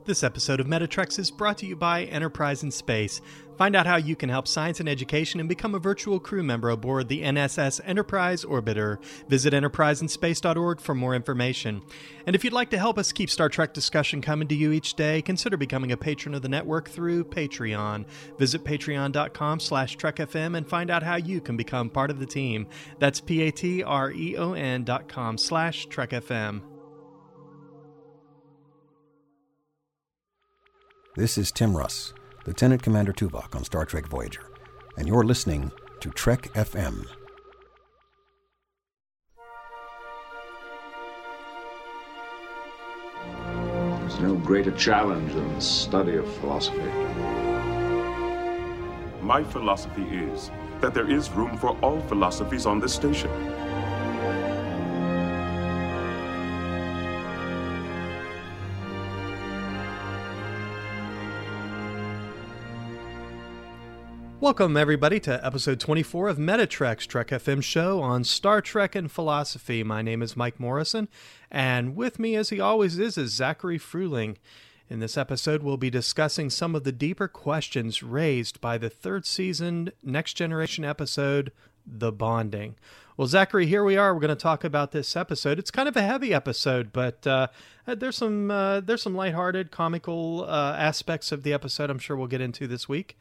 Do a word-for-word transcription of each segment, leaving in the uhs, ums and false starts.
This episode of Metatreks is brought to you by Enterprise in Space. Find out how you can help science and education and become a virtual crew member aboard the N S S Enterprise Orbiter. Visit enterprise in space dot org for more information. And if you'd like to help us keep Star Trek discussion coming to you each day, consider becoming a patron of the network through Patreon. Visit patreon.com slash trekfm and find out how you can become part of the team. That's P-A-T-R-E-O-N dot com slash trekfm. This is Tim Russ, Lieutenant Commander Tuvok on Star Trek Voyager, and you're listening to Trek F M. There's no greater challenge than the study of philosophy. My philosophy is that there is room for all philosophies on this station. Welcome, everybody, to episode twenty-four of Metatrek's Trek F M show on Star Trek and philosophy. My name is Mike Morrison, and with me, as he always is, is Zachary Fruling. In this episode, we'll be discussing some of the deeper questions raised by the third season Next Generation episode, The Bonding. Well, Zachary, here we are. We're going to talk about this episode. It's kind of a heavy episode, but uh, there's some uh, there's some lighthearted, comical uh, aspects of the episode I'm sure we'll get into this week.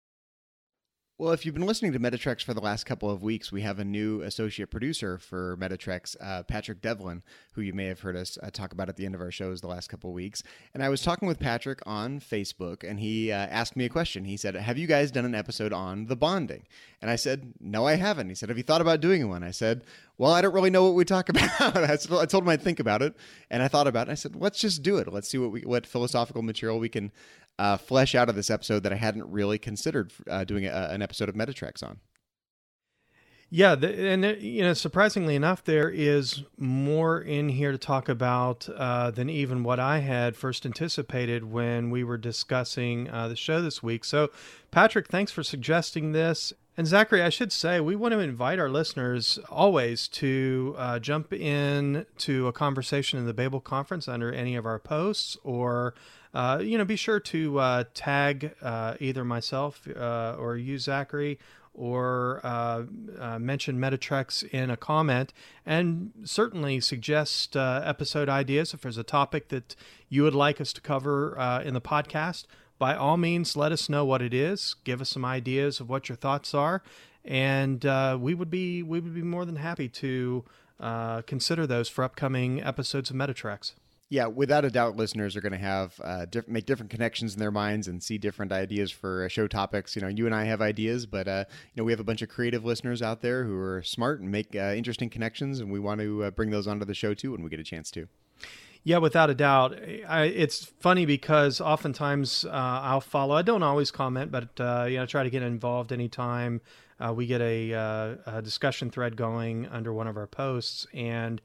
Well, if you've been listening to Metatreks for the last couple of weeks, we have a new associate producer for Metatreks, uh, Patrick Devlin, who you may have heard us uh, talk about at the end of our shows the last couple of weeks. And I was talking with Patrick on Facebook, and he uh, asked me a question. He said, have you guys done an episode on The Bonding? And I said, no, I haven't. He said, have you thought about doing one? I said, well, I don't really know what we talk about. I told him I'd think about it, and I thought about it. I said, let's just do it. Let's see what we, what philosophical material we can Uh, flesh out of this episode that I hadn't really considered uh, doing a, an episode of Metatreks on. Yeah, the, and uh, you know, surprisingly enough, there is more in here to talk about uh, than even what I had first anticipated when we were discussing uh, the show this week. So, Patrick, thanks for suggesting this. And Zachary, I should say, we want to invite our listeners always to uh, jump in to a conversation in the Babel Conference under any of our posts, or uh, you know, be sure to uh, tag uh, either myself uh, or you, Zachary, or uh, uh, mention Metatreks in a comment, and certainly suggest uh, episode ideas if there's a topic that you would like us to cover uh, in the podcast. By all means, let us know what it is. Give us some ideas of what your thoughts are, and uh, we would be we would be more than happy to uh, consider those for upcoming episodes of Metatreks. Yeah, without a doubt, listeners are going to have uh, diff- make different connections in their minds and see different ideas for uh, show topics. You know, you and I have ideas, but uh, you know, we have a bunch of creative listeners out there who are smart and make uh, interesting connections, and we want to uh, bring those onto the show too when we get a chance to. Yeah, without a doubt. I, it's funny because oftentimes uh, I'll follow. I don't always comment, but uh, you know, try to get involved anytime uh, we get a, uh, a discussion thread going under one of our posts. And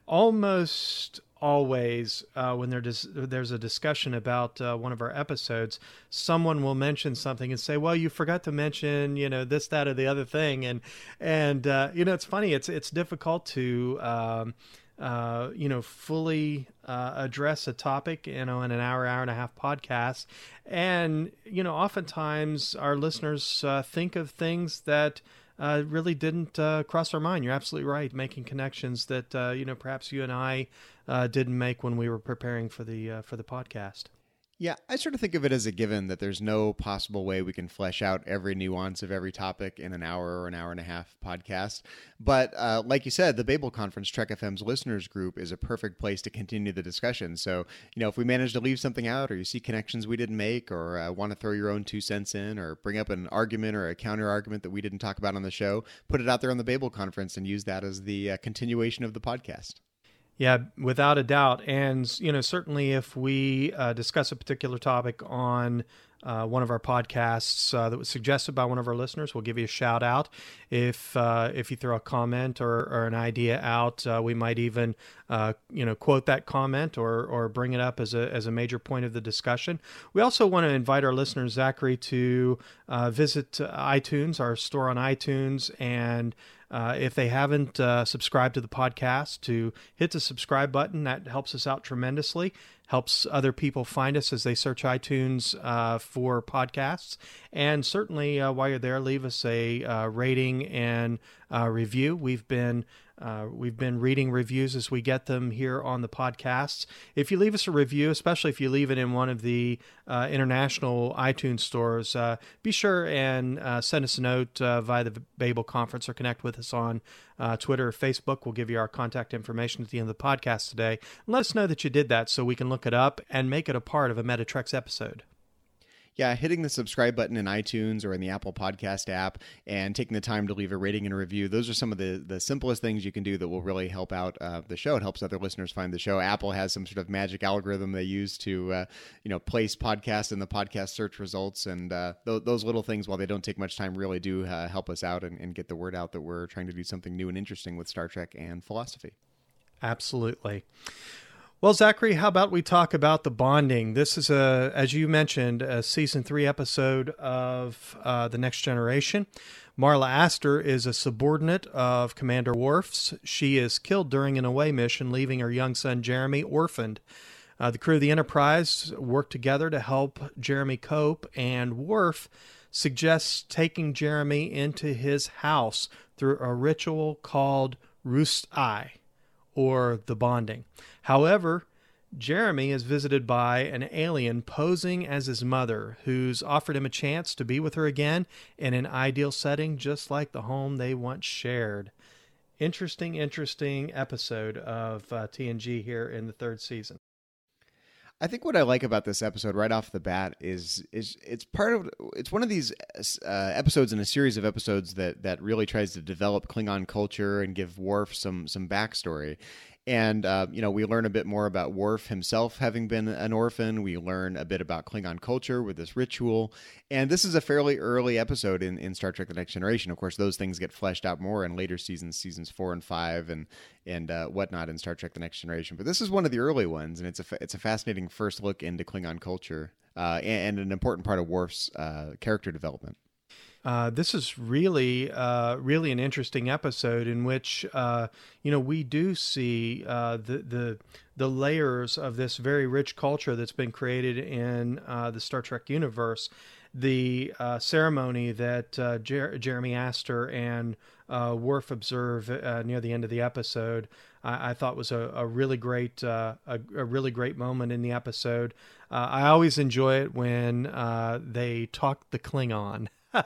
almost always uh, when there dis- there's a discussion about uh, one of our episodes, someone will mention something and say, well, you forgot to mention, you know, this, that, or the other thing. And, and uh, you know, it's funny. It's, it's difficult to... Um, Uh, you know, fully uh, address a topic, you know, in an hour, hour and a half podcast. And, you know, oftentimes our listeners uh, think of things that uh, really didn't uh, cross our mind. You're absolutely right, making connections that, uh, you know, perhaps you and I uh, didn't make when we were preparing for the uh, for the podcast. Yeah, I sort of think of it as a given that there's no possible way we can flesh out every nuance of every topic in an hour or an hour and a half podcast. But uh, like you said, the Babel Conference, Trek F M's listeners group, is a perfect place to continue the discussion. So, you know, if we manage to leave something out, or you see connections we didn't make, or uh, want to throw your own two cents in, or bring up an argument or a counter argument that we didn't talk about on the show, put it out there on the Babel Conference and use that as the uh, continuation of the podcast. Yeah, without a doubt. And, you know, certainly if we uh, discuss a particular topic on uh, one of our podcasts uh, that was suggested by one of our listeners, we'll give you a shout out. If uh, if you throw a comment or, or an idea out, uh, we might even, uh, you know, quote that comment or or bring it up as a as a major point of the discussion. We also want to invite our listeners, Zachary, to uh, visit iTunes, our store on iTunes, and uh, if they haven't uh, subscribed to the podcast, to hit the subscribe button. That helps us out tremendously. Helps other people find us as they search iTunes uh, for podcasts. And certainly, uh, while you're there, leave us a uh, rating and uh, review. We've been uh, we've been reading reviews as we get them here on the podcasts. If you leave us a review, especially if you leave it in one of the uh, international iTunes stores, uh, be sure and uh, send us a note uh, via the Babel Conference or connect with us on uh, Twitter or Facebook. We'll give you our contact information at the end of the podcast today. And let us know that you did that so we can look it up and make it a part of a Metatrex episode. Yeah, hitting the subscribe button in iTunes or in the Apple Podcast app and taking the time to leave a rating and a review, those are some of the, the simplest things you can do that will really help out uh, the show. It helps other listeners find the show. Apple has some sort of magic algorithm they use to uh, you know, place podcasts in the podcast search results, and uh, th- those little things, while they don't take much time, really do uh, help us out and, and get the word out that we're trying to do something new and interesting with Star Trek and philosophy. Absolutely. Well, Zachary, how about we talk about the bonding? This is, a, as you mentioned, a season three episode of uh, The Next Generation. Marla Astor is a subordinate of Commander Worf's. She is killed during an away mission, leaving her young son Jeremy orphaned. Uh, the crew of the Enterprise work together to help Jeremy cope, and Worf suggests taking Jeremy into his house through a ritual called Rust-i, or the bonding. However, Jeremy is visited by an alien posing as his mother, who's offered him a chance to be with her again in an ideal setting, just like the home they once shared. Interesting, interesting episode of uh, T N G here in the third season. I think what I like about this episode right off the bat is is it's part of it's one of these uh, episodes in a series of episodes that that really tries to develop Klingon culture and give Worf some some backstory. And, uh, you know, we learn a bit more about Worf himself having been an orphan. We learn a bit about Klingon culture with this ritual. And this is a fairly early episode in, in Star Trek The Next Generation. Of course, those things get fleshed out more in later seasons, seasons four and five and and uh, whatnot in Star Trek The Next Generation. But this is one of the early ones, and it's a, fa- it's a fascinating first look into Klingon culture uh, and, and an important part of Worf's uh, character development. Uh, this is really, uh, really an interesting episode in which, uh, you know, we do see uh, the the the layers of this very rich culture that's been created in uh, the Star Trek universe. The uh, ceremony that uh, Jer- Jeremy Astor and uh, Worf observe uh, near the end of the episode, I, I thought was a, a really great, uh, a, a really great moment in the episode. Uh, I always enjoy it when uh, they talk the Klingon.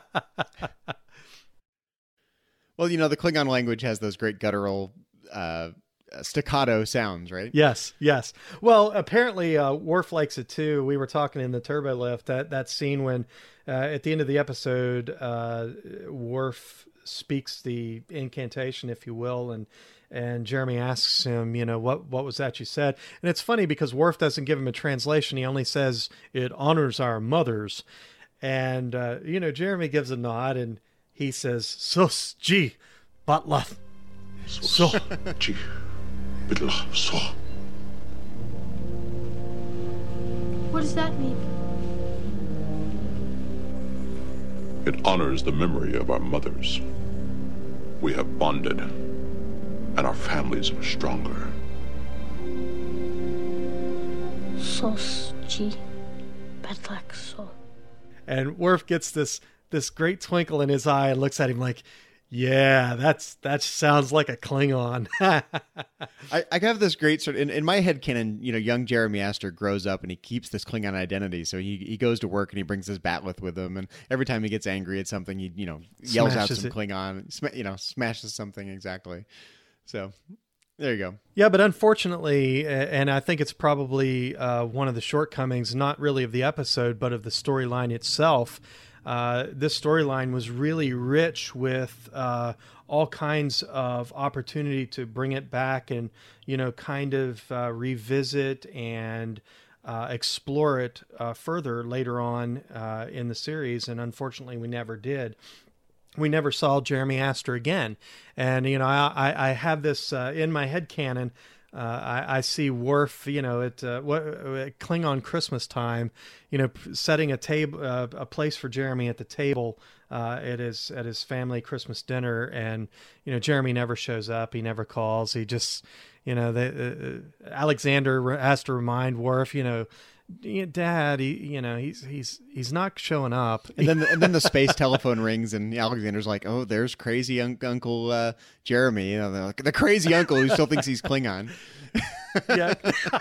Well, you know, the Klingon language has those great guttural uh, staccato sounds, right? Yes, yes. Well, apparently uh, Worf likes it too. We were talking in the turbo lift, that, that scene when uh, at the end of the episode, uh, Worf speaks the incantation, if you will, and and Jeremy asks him, you know, what what was that you said? And it's funny because Worf doesn't give him a translation. He only says, "It honors our mothers." And, uh, you know, Jeremy gives a nod and he says, Sus G Batlath. So G Batlath so. What does that mean? It honors the memory of our mothers. We have bonded, and our families are stronger. Sus G Batlath so. And Worf gets this this great twinkle in his eye and looks at him like, yeah, that's that sounds like a Klingon. I, I have this great sort of, in, in my head canon, you know, young Jeremy Astor grows up and he keeps this Klingon identity. So he, he goes to work and he brings his batleth with him. And every time he gets angry at something, he, you know, yells Smashes out some it. Klingon, sm- you know, smashes something exactly. So there you go. Yeah, but unfortunately, and I think it's probably uh, one of the shortcomings, not really of the episode, but of the storyline itself. Uh, this storyline was really rich with uh, all kinds of opportunity to bring it back and, you know, kind of uh, revisit and uh, explore it uh, further later on uh, in the series. And unfortunately, we never did. We never saw Jeremy Astor again. And, you know, I, I have this uh, in my head canon. Uh, I, I see Worf, you know, at uh, what at Klingon Christmas time, you know, setting a table, uh, a place for Jeremy at the table uh, at his at his family Christmas dinner, and you know, Jeremy never shows up. He never calls. He just, you know, the, uh, Alexander has to remind Worf, you know, Dad, he, you know, he's he's he's not showing up. And then and then the space telephone rings, and Alexander's like, "Oh, there's crazy un- Uncle uh, Jeremy." You know, they're like, the crazy uncle who still thinks he's Klingon. Yeah.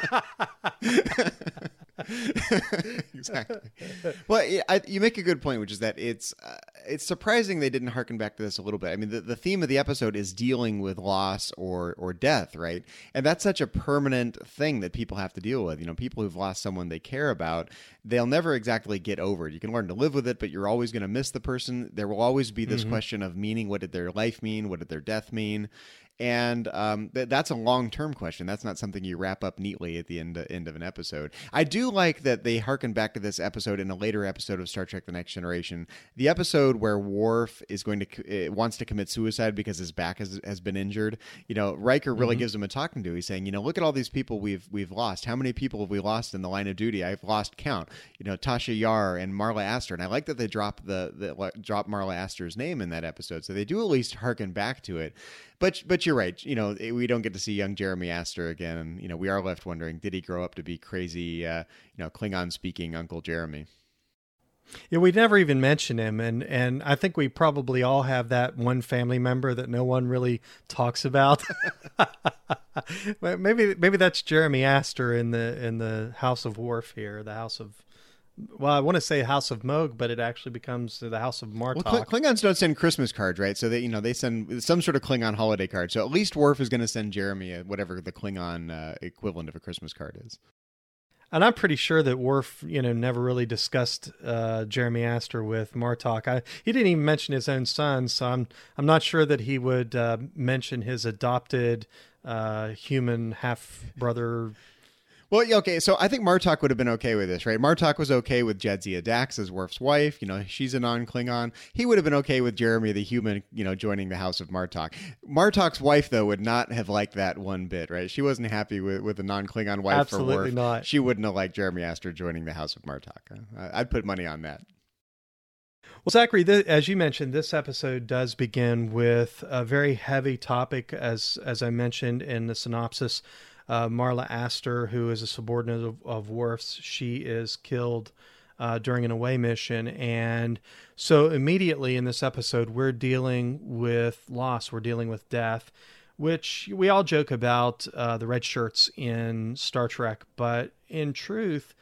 Exactly. Well, I, you make a good point, which is that it's uh, it's surprising they didn't harken back to this a little bit. I mean, the, the theme of the episode is dealing with loss or or death, right? And that's such a permanent thing that people have to deal with. You know, people who've lost someone they care about, they'll never exactly get over it. You can learn to live with it, but you're always going to miss the person. There will always be this mm-hmm. question of meaning. What did their life mean? What did their death mean? And um, th- that's a long-term question. That's not something you wrap up neatly at the end, uh, end of an episode. I do like that they harken back to this episode in a later episode of Star Trek The Next Generation. The episode where Worf is going to uh, wants to commit suicide because his back has, has been injured. You know, Riker really mm-hmm. gives him a talking to. He's saying, you know, look at all these people we've we've lost. How many people have we lost in the line of duty? I've lost count. You know, Tasha Yar and Marla Astor. And I like that they drop the, the drop Marla Astor's name in that episode. So they do at least harken back to it. But but you're right. You know, we don't get to see young Jeremy Astor again. And, you know, we are left wondering, did he grow up to be crazy, uh, you know, Klingon-speaking Uncle Jeremy? Yeah, we never even mention him. And, and I think we probably all have that one family member that no one really talks about. maybe maybe that's Jeremy Astor in the in the House of Worf here, the House of... Well, I want to say House of Moog, but it actually becomes the House of Martok. Well, Klingons don't send Christmas cards, right? So they, you know, they send some sort of Klingon holiday card. So at least Worf is going to send Jeremy a, whatever the Klingon uh, equivalent of a Christmas card is. And I'm pretty sure that Worf, you know, never really discussed uh, Jeremy Astor with Martok. I, he didn't even mention his own son, so I'm I'm not sure that he would uh, mention his adopted uh, human half brother. Well, okay, so I think Martok would have been okay with this, right? Martok was okay with Jadzia Dax as Worf's wife. You know, she's a non-Klingon. He would have been okay with Jeremy the human, you know, joining the House of Martok. Martok's wife, though, would not have liked that one bit, right? She wasn't happy with, with a non-Klingon wife Absolutely for Worf. not. She wouldn't have liked Jeremy Astor joining the House of Martok. I'd put money on that. Well, Zachary, th- as you mentioned, this episode does begin with a very heavy topic, as as I mentioned in the synopsis. Uh, Marla Astor, who is a subordinate of, of Worf's, she is killed uh, during an away mission. And so immediately in this episode, we're dealing with loss. We're dealing with death, which we all joke about uh, the red shirts in Star Trek. But in truth,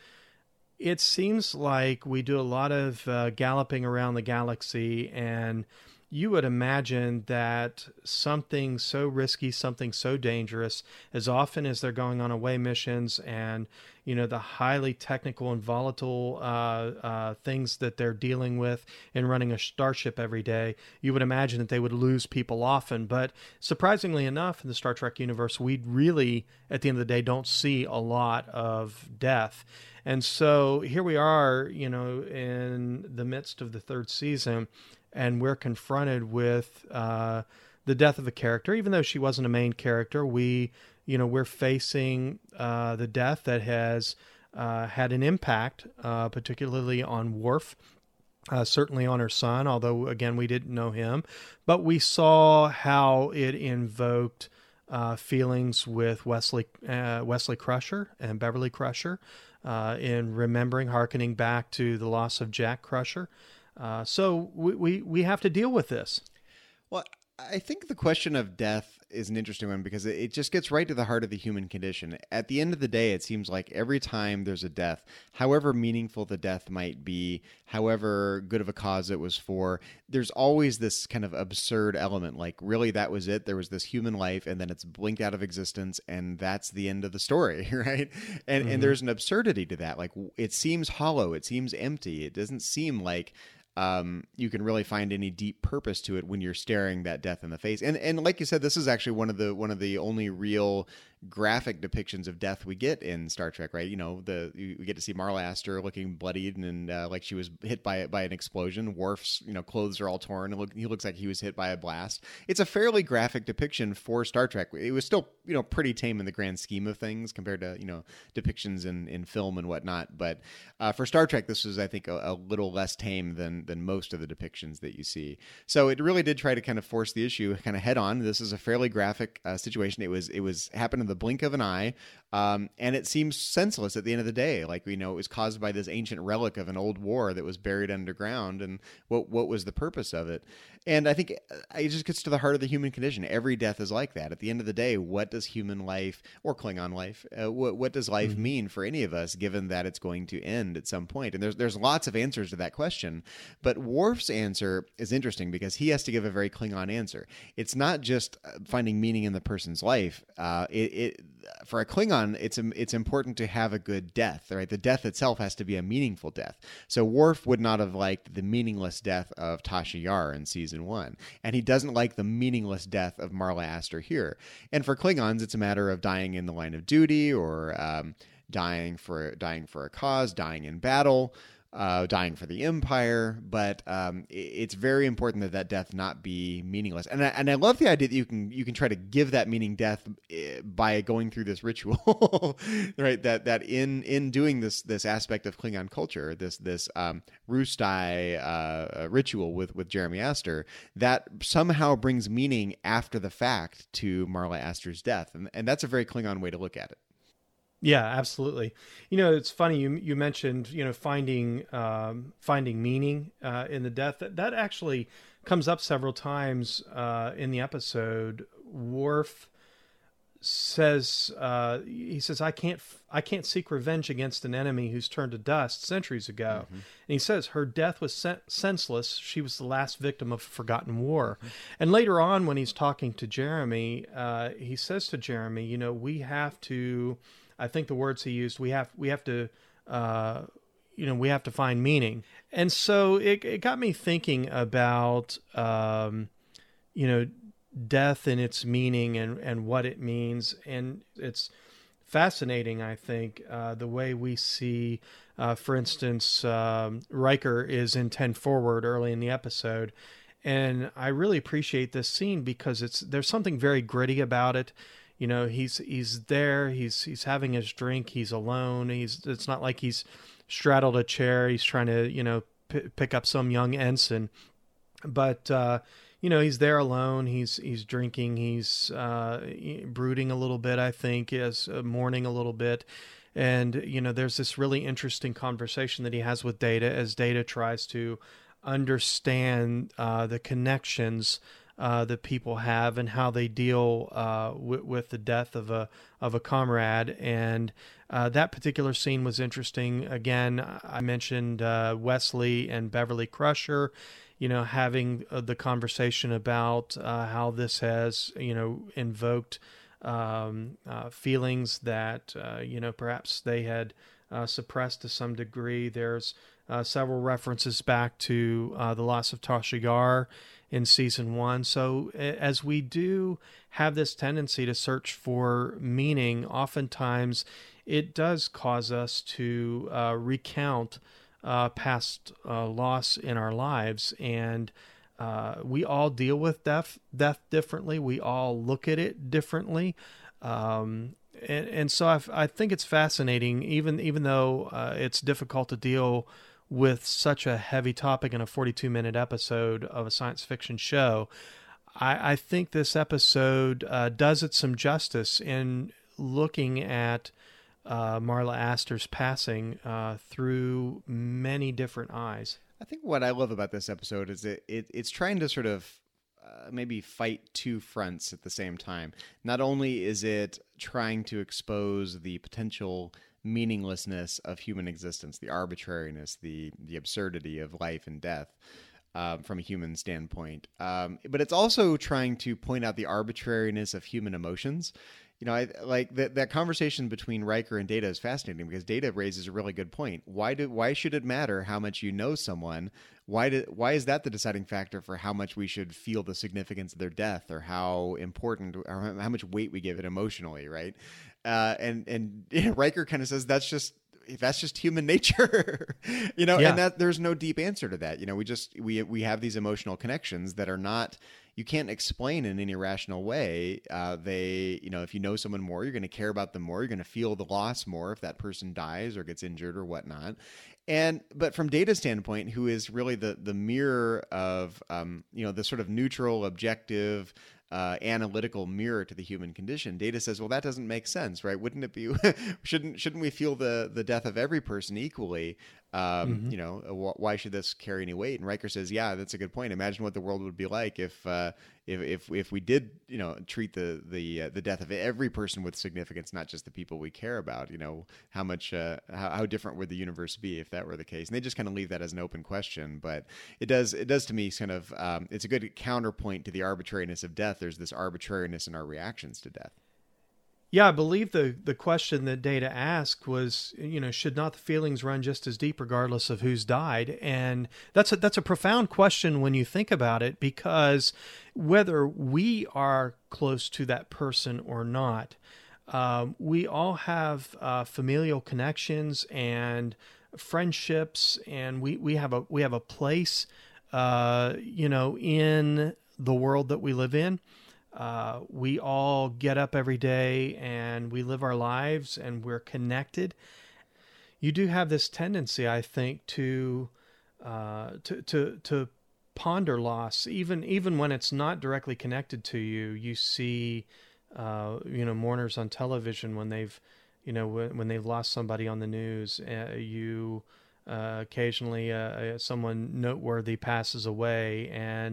it seems like we do a lot of uh, galloping around the galaxy, and you would imagine that something so risky, something so dangerous, as often as they're going on away missions and, you know, the highly technical and volatile uh, uh, things that they're dealing with in running a starship every day, you would imagine that they would lose people often. But surprisingly enough, in the Star Trek universe, we really, at the end of the day, don't see a lot of death. And so here we are, you know, in the midst of the third season, and we're confronted with uh, the death of a character. Even though she wasn't a main character, we, you know, we're facing uh, the death that has uh, had an impact, uh, particularly on Worf, uh, certainly on her son, although, again, we didn't know him. But we saw how it invoked uh, feelings with Wesley, uh, Wesley Crusher and Beverly Crusher uh, in remembering, hearkening back to the loss of Jack Crusher. Uh, so we, we, we have to deal with this. Well, I think the question of death is an interesting one because it just gets right to the heart of the human condition. At the end of the day, it seems like every time there's a death, however meaningful the death might be, however good of a cause it was for, there's always this kind of absurd element. Like, really, that was it? There was this human life, and then it's blinked out of existence, and that's the end of the story, right? And mm-hmm. and there's an absurdity to that. Like, it seems hollow. It seems empty. It doesn't seem like Um, you can really find any deep purpose to it when you're staring that death in the face. And and like you said, this is actually one of the one of the only real graphic depictions of death we get in Star Trek, right? You know, the you, we get to see Marla Astor looking bloodied and uh, like she was hit by by an explosion. Worf's, you know, clothes are all torn. Look, he looks like he was hit by a blast. It's a fairly graphic depiction for Star Trek. It was still, you know, pretty tame in the grand scheme of things compared to, you know, depictions in, in film and whatnot. But uh, for Star Trek, this was, I think, a, a little less tame than than most of the depictions that you see. So it really did try to kind of force the issue kind of head on. This is a fairly graphic uh, situation. It was it was happened in the blink of an eye, um, and it seems senseless at the end of the day. Like, you know, it was caused by this ancient relic of an old war that was buried underground, and what what was the purpose of it? And I think it just gets to the heart of the human condition. Every death is like that. At the end of the day, what does human life or Klingon life, uh, what, what does life mm-hmm. mean for any of us, given that it's going to end at some point? And there's there's lots of answers to that question. But Worf's answer is interesting because he has to give a very Klingon answer. It's not just finding meaning in the person's life. Uh, it, it for a Klingon, it's it's important to have a good death, right? The death itself has to be a meaningful death. So Worf would not have liked the meaningless death of Tasha Yar in season one, and he doesn't like the meaningless death of Marla Astor here. And for Klingons, it's a matter of dying in the line of duty, or um, dying for dying for a cause, dying in battle. Uh, dying for the Empire, but um, it's very important that that death not be meaningless. And I, and I love the idea that you can you can try to give that meaning death by going through this ritual, right? That that in in doing this this aspect of Klingon culture, this this um, Rustai uh, ritual with with Jeremy Astor, that somehow brings meaning after the fact to Marla Astor's death, and and that's a very Klingon way to look at it. Yeah, absolutely. You know, it's funny you you mentioned, you know, finding um, finding meaning uh, in the death. That that actually comes up several times uh, in the episode. Worf says uh, he says I can't I can't seek revenge against an enemy who's turned to dust centuries ago. Mm-hmm. And he says her death was sen- senseless. She was the last victim of a forgotten war. Mm-hmm. And later on, when he's talking to Jeremy, uh, he says to Jeremy, you know, we have to. I think the words he used, we have we have to, uh, you know, we have to find meaning. And so it, it got me thinking about, um, you know, death and its meaning and, and what it means. And it's fascinating, I think, uh, the way we see, uh, for instance, um, Riker is in ten forward early in the episode. And I really appreciate this scene because it's there's something very gritty about it. You know, he's he's there, he's he's having his drink, he's alone. He's it's not like he's straddled a chair, he's trying to, you know, p- pick up some young ensign. But uh, you know, he's there alone, he's he's drinking, he's uh, brooding a little bit, I think, is uh, mourning a little bit. And you know, there's this really interesting conversation that he has with Data as Data tries to understand uh, the connections Uh, that people have and how they deal uh, w- with the death of a of a comrade. And uh, that particular scene was interesting. Again, I mentioned uh, Wesley and Beverly Crusher, you know, having uh, the conversation about uh, how this has, you know, invoked um, uh, feelings that, uh, you know, perhaps they had uh, suppressed to some degree. There's uh, several references back to uh, the loss of Tasha Yar in season one. So as we do have this tendency to search for meaning, oftentimes it does cause us to uh, recount uh, past uh, loss in our lives. And uh, we all deal with death, death differently. We all look at it differently. Um, and, and so I, I think it's fascinating, even, even though uh, it's difficult to deal with such a heavy topic in a forty-two minute episode of a science fiction show. I, I think this episode uh, does it some justice in looking at uh, Marla Astor's passing uh, through many different eyes. I think what I love about this episode is that it, it's trying to sort of uh, maybe fight two fronts at the same time. Not only is it trying to expose the potential meaninglessness of human existence, the arbitrariness, the the absurdity of life and death um, from a human standpoint. Um, but it's also trying to point out the arbitrariness of human emotions. you know, I like that that conversation between Riker and Data is fascinating because Data raises a really good point. Why do why should it matter how much you know someone? Why do, why is that the deciding factor for how much we should feel the significance of their death, or how important, or how much weight we give it emotionally, right? Uh, and and you know, Riker kind of says that's just that's just human nature, you know, yeah. and that there's no deep answer to that. You know, we just we we have these emotional connections that are not. You can't explain in any rational way. Uh, they, you know, if you know someone more, you're going to care about them more. You're going to feel the loss more if that person dies or gets injured or whatnot. And but from Data's standpoint, who is really the the mirror of, um, you know, the sort of neutral, objective, uh, analytical mirror to the human condition, Data says, well, that doesn't make sense, right? Wouldn't it be? shouldn't shouldn't we feel the the death of every person equally? Um, mm-hmm. You know, why should this carry any weight? And Riker says, yeah, that's a good point. Imagine what the world would be like if, uh, if, if, if we did, you know, treat the, the, uh, the death of every person with significance, not just the people we care about. You know, how much, uh, how, how different would the universe be if that were the case? And they just kind of leave that as an open question, but it does, it does to me kind of, um, it's a good counterpoint to the arbitrariness of death. There's this arbitrariness in our reactions to death. Yeah, I believe the, the question that Data asked was, you know, should not the feelings run just as deep regardless of who's died? And that's a, that's a profound question when you think about it, because whether we are close to that person or not, um, we all have uh, familial connections and friendships, and we, we have a we have a place, uh, you know, in the world that we live in. Uh, we all get up every day and we live our lives and we're connected. You do have this tendency, I think, to uh, to to to ponder loss, even even when it's not directly connected to you. You see, uh, you know, mourners on television when they've, you know, when, when they've lost somebody on the news. Uh, you uh, occasionally uh, someone noteworthy passes away, and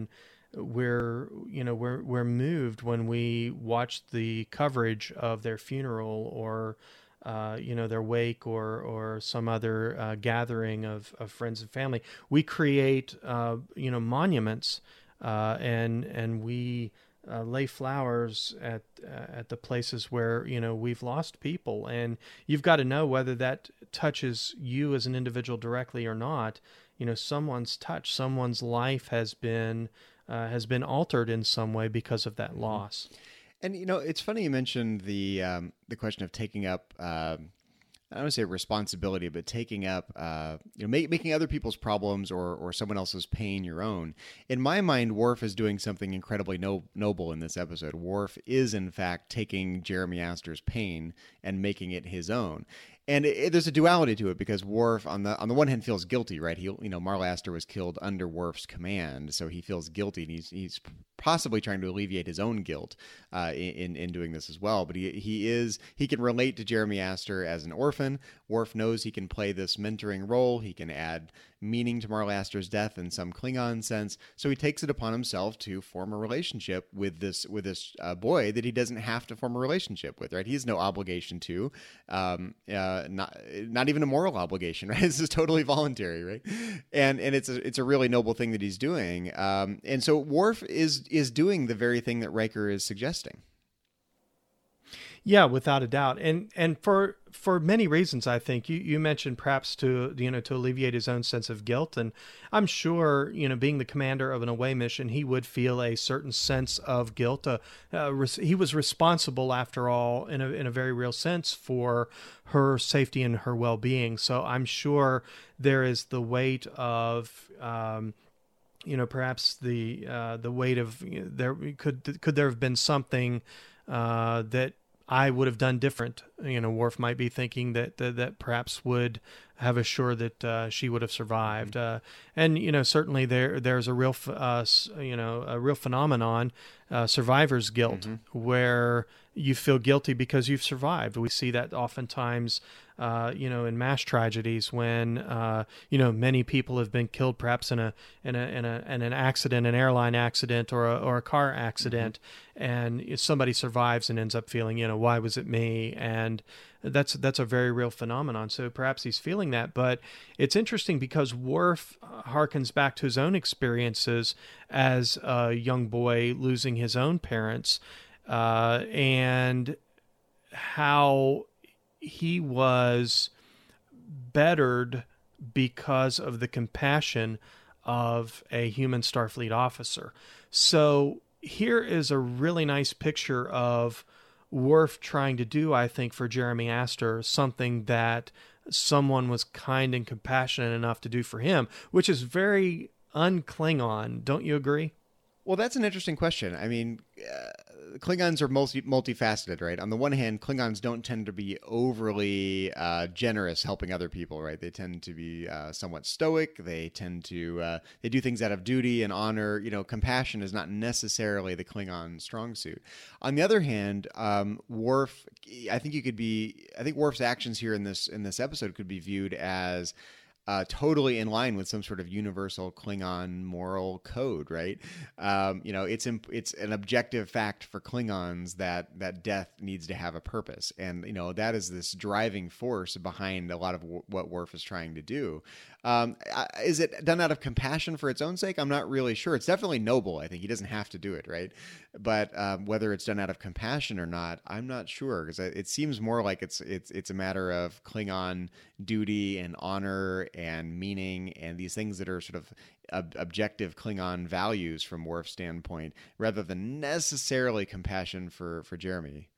we're you know we're we're moved when we watch the coverage of their funeral, or uh, you know their wake, or or some other uh, gathering of, of friends and family. We create uh, you know monuments, uh, and and we uh, lay flowers at uh, at the places where you know we've lost people. And you've got to know whether that touches you as an individual directly or not. You know, someone's touch, someone's life has been Uh, has been altered in some way because of that loss. And, you know, it's funny you mentioned the um, the question of taking up, uh, I don't want to say responsibility, but taking up, uh, you know, make, making other people's problems or, or someone else's pain your own. In my mind, Worf is doing something incredibly no, noble in this episode. Worf is, in fact, taking Jeremy Astor's pain and making it his own. And it, it, there's a duality to it, because Worf, on the on the one hand, feels guilty, right? He, you know, Marla Astor was killed under Worf's command, so he feels guilty, and he's he's possibly trying to alleviate his own guilt uh, in in doing this as well. But he he is he can relate to Jeremy Astor as an orphan. Worf knows he can play this mentoring role. He can add meaning to Marla Astor's death in some Klingon sense. So he takes it upon himself to form a relationship with this with this uh, boy that he doesn't have to form a relationship with, right? He has no obligation to, um, uh, not not even a moral obligation, right? This is totally voluntary, right? And and it's a it's a really noble thing that he's doing. Um, and so Worf is is doing the very thing that Riker is suggesting. Yeah, without a doubt. And and for for many reasons, I think. You, you mentioned perhaps to, you know, to alleviate his own sense of guilt. And I'm sure, you know, being the commander of an away mission, he would feel a certain sense of guilt. Uh, uh, res- he was responsible, after all, in a, in a very real sense, for her safety and her well-being. So I'm sure there is the weight of... Um, you know, perhaps the uh, the weight of you know, there could could there have been something uh, that I would have done different. You know, Worf might be thinking that that, that perhaps would have assured that uh, she would have survived. Mm-hmm. Uh, and you know, certainly there there's a real uh, you know a real phenomenon, uh, survivor's guilt, mm-hmm. where you feel guilty because you've survived. We see that oftentimes. Uh, you know, in mass tragedies, when uh, you know many people have been killed, perhaps in a in a in a in an accident, an airline accident, or a or a car accident, mm-hmm. and if somebody survives and ends up feeling, you know, why was it me? And that's that's a very real phenomenon. So perhaps he's feeling that, but it's interesting because Worf harkens back to his own experiences as a young boy losing his own parents, uh, and how he was bettered because of the compassion of a human Starfleet officer. So here is a really nice picture of Worf trying to do, I think, for Jeremy Astor, something that someone was kind and compassionate enough to do for him, which is very un-Klingon. Don't you agree? Well, that's an interesting question. I mean, uh, Klingons are multi multifaceted, right? On the one hand, Klingons don't tend to be overly uh, generous helping other people, right? They tend to be uh, somewhat stoic. They tend to uh, they do things out of duty and honor. You know, compassion is not necessarily the Klingon strong suit. On the other hand, um, Worf, I think you could be. I think Worf's actions here in this in this episode could be viewed as Uh, totally in line with some sort of universal Klingon moral code, right? Um, you know, it's imp- it's an objective fact for Klingons that that death needs to have a purpose, and you know that is this driving force behind a lot of w- what Worf is trying to do. Um, is it done out of compassion for its own sake? I'm not really sure. It's definitely noble. I think he doesn't have to do it, right? But um, whether it's done out of compassion or not, I'm not sure, because it seems more like it's it's it's a matter of Klingon duty and honor and meaning and these things that are sort of ob- objective Klingon values from Worf's standpoint, rather than necessarily compassion for for Jeremy.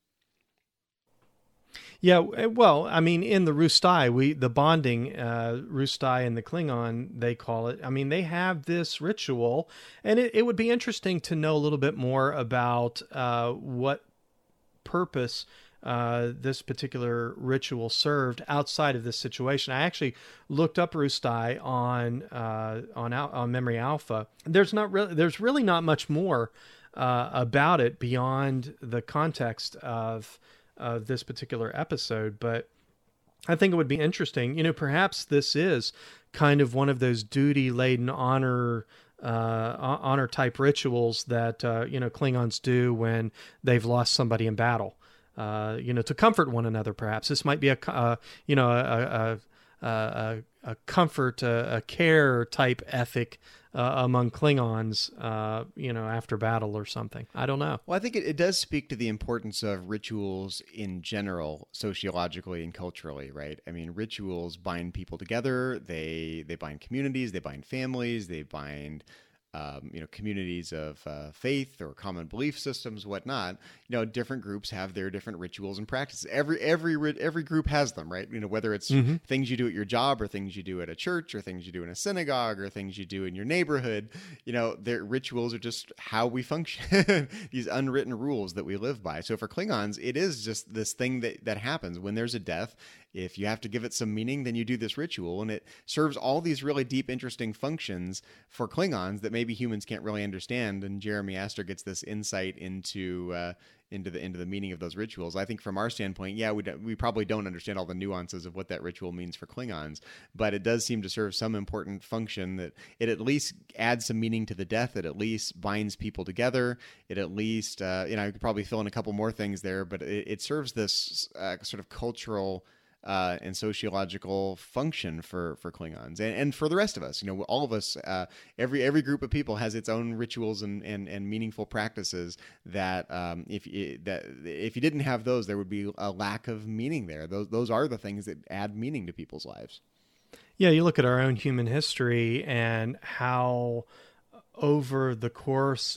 Yeah, well, I mean, in the Rustai, we the bonding, uh, Rustai and the Klingon, they call it. I mean, they have this ritual, and it, it would be interesting to know a little bit more about uh, what purpose uh, this particular ritual served outside of this situation. I actually looked up Rustai on uh, on on Memory Alpha. There's not really, there's really not much more uh, about it beyond the context of. of this particular episode, but I think it would be interesting. You know, perhaps this is kind of one of those duty-laden honor uh, honor type rituals that, uh, you know, Klingons do when they've lost somebody in battle, uh, you know, to comfort one another, perhaps. This might be a, uh, you know, a, a, a, a comfort, a, a care type ethic Uh, among Klingons, uh, you know, after battle or something. I don't know. Well, I think it, it does speak to the importance of rituals in general, sociologically and culturally, right? I mean, rituals bind people together. They they bind communities. They bind families. They bind Um, you know, communities of uh, faith or common belief systems, whatnot. You know, different groups have their different rituals and practices. Every every every group has them, right? You know, whether it's mm-hmm. things you do at your job, or things you do at a church, or things you do in a synagogue, or things you do in your neighborhood. You know, their rituals are just how we function. These unwritten rules that we live by. So for Klingons, it is just this thing that that happens when there's a death. If you have to give it some meaning, then you do this ritual, and it serves all these really deep, interesting functions for Klingons that maybe humans can't really understand. And Jeremy Astor gets this insight into uh, into the into the meaning of those rituals. I think from our standpoint, yeah, we we probably don't understand all the nuances of what that ritual means for Klingons, but it does seem to serve some important function, that it at least adds some meaning to the death. It at least binds people together. It at least, uh, you know, I could probably fill in a couple more things there, but it, it serves this uh, sort of cultural Uh, and sociological function for, for Klingons and, and for the rest of us. You know, all of us, uh, every every group of people has its own rituals and, and, and meaningful practices that um, if that if you didn't have those, there would be a lack of meaning there. Those those are the things that add meaning to people's lives. Yeah, you look at our own human history and how over the course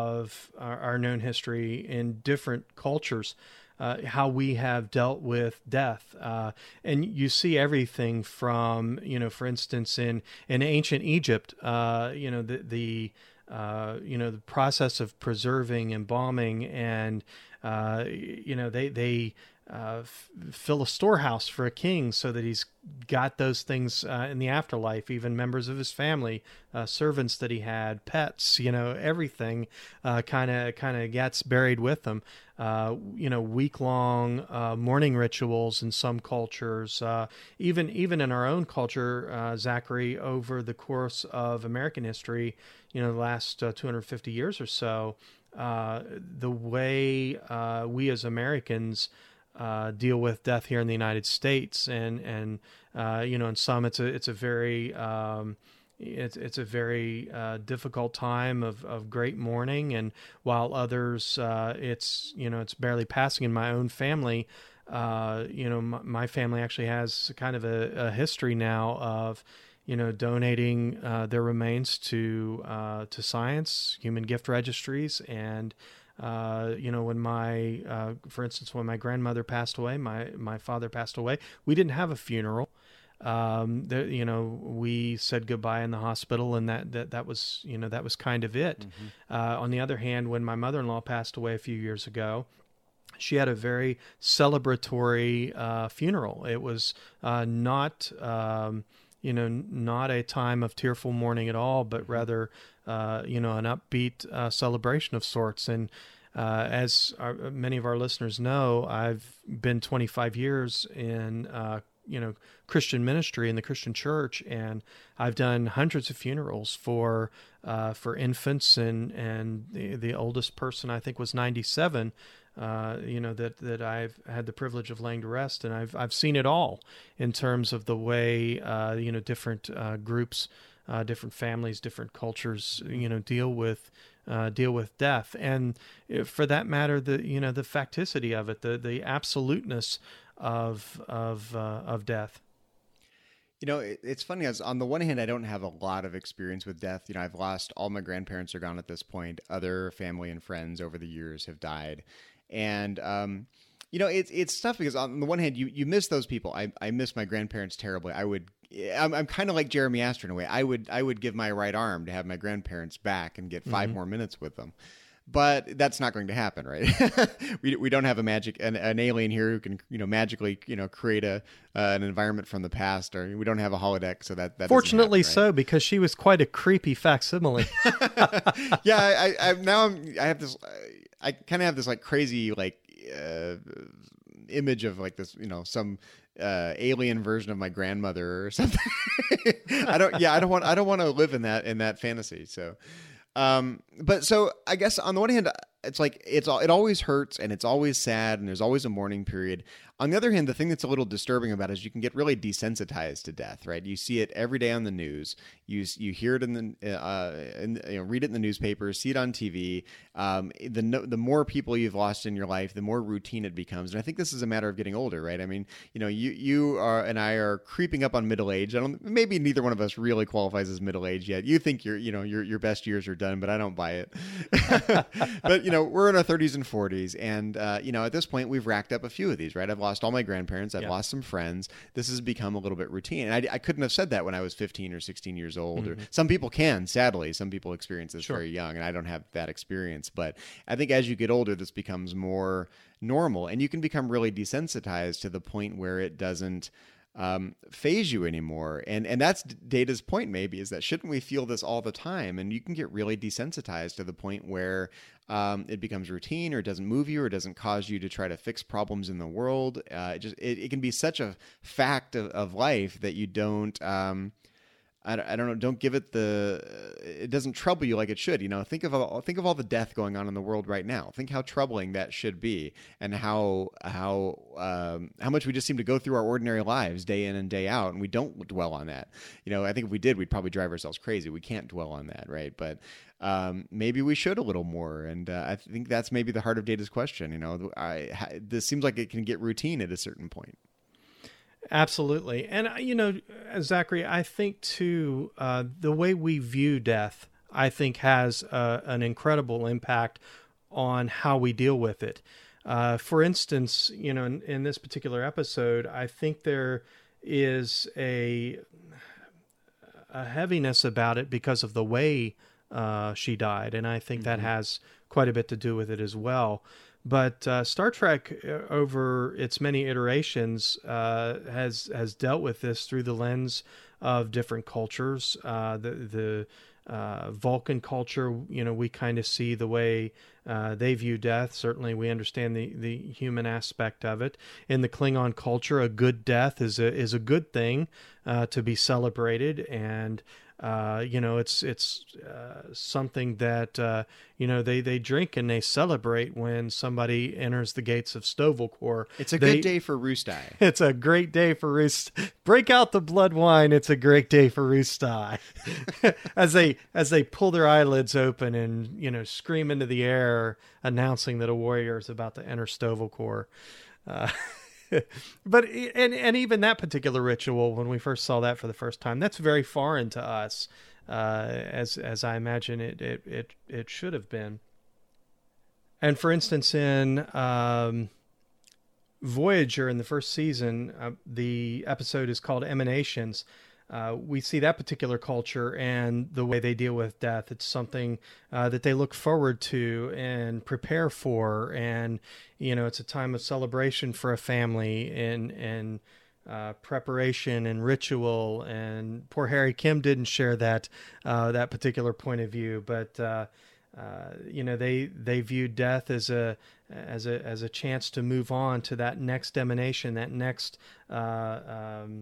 of our, our known history in different cultures, Uh, how we have dealt with death. Uh, and you see everything from, you know, for instance, in, in ancient Egypt, uh, you know, the, the uh, you know, the process of preserving, embalming, and, uh, you know, they, they uh, f- fill a storehouse for a king so that he's got those things uh, in the afterlife, even members of his family, uh, servants that he had, pets, you know, everything kind of kind of gets buried with them. Uh, you know, week-long uh, mourning rituals in some cultures, uh, even even in our own culture, uh, Zachary, over the course of American history, you know, the last uh, two hundred fifty years or so, uh, the way uh, we as Americans uh, deal with death here in the United States, and and uh, you know, in some it's a it's a very um, it's it's a very uh, difficult time of, of great mourning, and while others, uh, it's you know it's barely passing. In my own family, uh, you know, my, my family actually has kind of a, a history now of, you know, donating uh, their remains to uh, to science, human gift registries, and uh, you know, when my, uh, for instance, when my grandmother passed away, my my father passed away, we didn't have a funeral. Um, the, you know, we said goodbye in the hospital, and that, that, that was, you know, that was kind of it. Mm-hmm. Uh, on the other hand, when my mother-in-law passed away a few years ago, she had a very celebratory, uh, funeral. It was, uh, not, um, you know, not a time of tearful mourning at all, but rather, uh, you know, an upbeat, uh, celebration of sorts. And, uh, as our, many of our listeners know, I've been twenty-five years in, uh, you know, Christian ministry in the Christian church, and I've done hundreds of funerals for uh, for infants, and and the, the oldest person I think was ninety-seven. Uh, you know that that I've had the privilege of laying to rest, and I've I've seen it all in terms of the way uh, you know different uh, groups, uh, different families, different cultures, you know, deal with. Uh, deal with death, and for that matter, the you know the facticity of it, the the absoluteness of of uh, of death. You know, it, it's funny, as on the one hand, I don't have a lot of experience with death. You know, I've lost, all my grandparents are gone at this point. Other family and friends over the years have died, and um, you know, it's it's tough because on the one hand, you you miss those people. I I miss my grandparents terribly. I would. I'm, I'm kind of like Jeremy Astor in a way. I would I would give my right arm to have my grandparents back and get five mm-hmm. more minutes with them, but that's not going to happen, right? we we don't have a magic an, an alien here who can you know magically you know create a uh, an environment from the past, or we don't have a holodeck, so that that fortunately happen, right? so, because she was quite a creepy facsimile. yeah, I, I now I'm I have this I kind of have this like crazy like uh, image of like this you know some. Uh, alien version of my grandmother or something. I don't. Yeah, I don't want. I don't want to live in that in that fantasy. So, um, but so I guess on the one hand, it's like it's all. It always hurts and it's always sad and there's always a mourning period. On the other hand, the thing that's a little disturbing about it is you can get really desensitized to death, right? You see it every day on the news. You you hear it in the, uh, in, you know, read it in the newspapers, see it on T V. Um, the the more people you've lost in your life, the more routine it becomes. And I think this is a matter of getting older, right? I mean, you know, you you are and I are creeping up on middle age. I don't. Maybe neither one of us really qualifies as middle age yet. You think your you know your your best years are done, but I don't buy it. But you know, we're in our thirties and forties, and uh, you know, at this point, we've racked up a few of these, right? I've lost all my grandparents. I've yeah. lost some friends. This has become a little bit routine. And I, I couldn't have said that when I was fifteen or sixteen years old. Mm-hmm. Or some people can, sadly. Some people experience this sure. very young, and I don't have that experience. But I think as you get older, this becomes more normal, and you can become really desensitized to the point where it doesn't um, phase you anymore. And and that's Data's point, maybe, is that shouldn't we feel this all the time? And you can get really desensitized to the point where um, it becomes routine, or it doesn't move you, or it doesn't cause you to try to fix problems in the world. Uh, it just it, it can be such a fact of, of life that you don't. Um, I don't, I don't know. Don't give it the. It doesn't trouble you like it should. You know, think of all, think of all the death going on in the world right now. Think how troubling that should be, and how how um, how much we just seem to go through our ordinary lives day in and day out, and we don't dwell on that. You know, I think if we did, we'd probably drive ourselves crazy. We can't dwell on that, right? But um, maybe we should a little more, and uh, I think that's maybe the heart of Data's question. You know, I, this seems like it can get routine at a certain point. Absolutely. And, you know, Zachary, I think, too, uh, the way we view death, I think, has uh, an incredible impact on how we deal with it. Uh, for instance, you know, in, in this particular episode, I think there is a, a heaviness about it because of the way uh, she died. And I think mm-hmm. that has quite a bit to do with it as well. But uh, Star Trek, uh, over its many iterations, uh, has has dealt with this through the lens of different cultures. Uh, the the uh, Vulcan culture, you know, we kind of see the way uh, they view death. Certainly, we understand the, the human aspect of it. In the Klingon culture, a good death is a is a good thing uh, to be celebrated. And Uh, you know, it's it's uh, something that uh, you know they, they drink and they celebrate when somebody enters the gates of Sto-val-kor. It's a They- good day for Roostai. It's a great day for Roos. Break out the blood wine. It's a great day for Roostai. as they as they pull their eyelids open and you know scream into the air, announcing that a warrior is about to enter Sto-val-kor. Uh, but and and even that particular ritual, when we first saw that for the first time, that's very foreign to us, uh, as as I imagine it it it, it should have been. And for instance, in um, Voyager in the first season, uh, the episode is called Emanations. Uh, we see that particular culture and the way they deal with death. It's something uh, that they look forward to and prepare for, and you know, it's a time of celebration for a family and and uh, preparation and ritual. And poor Harry Kim didn't share that uh, that particular point of view, but uh, uh, you know, they they viewed death as a as a as a chance to move on to that next emanation, that next. Uh, um,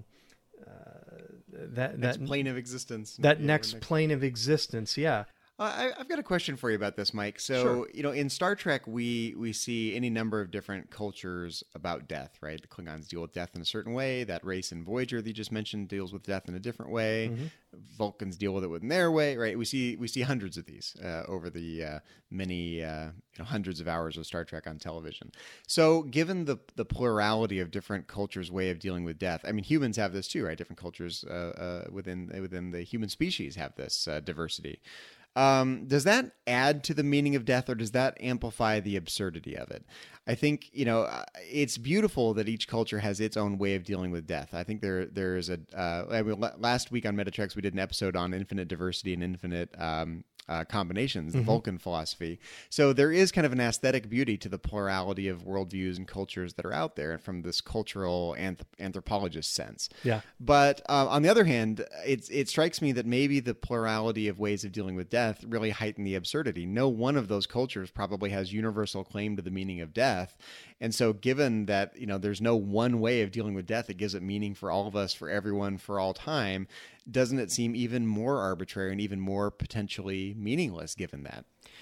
Uh, that Next that plane of existence. that Yeah, next next- plane of existence. Yeah. Uh, I, I've got a question for you about this, Mike. So, Sure. you know, in Star Trek, we we see any number of different cultures about death, right? The Klingons deal with death in a certain way. That race in Voyager that you just mentioned deals with death in a different way. Mm-hmm. Vulcans deal with it in their way, right? We see we see hundreds of these uh, over the uh, many uh, you know, hundreds of hours of Star Trek on television. So, given the the plurality of different cultures' way of dealing with death, I mean, humans have this too, right? Different cultures uh, uh, within within the human species have this uh, diversity. Um, does that add to the meaning of death, or does that amplify the absurdity of it? I think, you know, uh, it's beautiful that each culture has its own way of dealing with death. I think there there is a uh, I mean, last week on Metatrex we did an episode on infinite diversity and infinite um, uh, combinations, the Vulcan philosophy. So there is kind of an aesthetic beauty to the plurality of worldviews and cultures that are out there from this cultural anthrop- anthropologist sense. Yeah. But uh, on the other hand, it's, it strikes me that maybe the plurality of ways of dealing with death really heighten the absurdity. No one of those cultures probably has universal claim to the meaning of death. And so given that, you know, there's no one way of dealing with death that gives it meaning for all of us, for everyone, for all time, doesn't it seem even more arbitrary and even more potentially meaningless given that?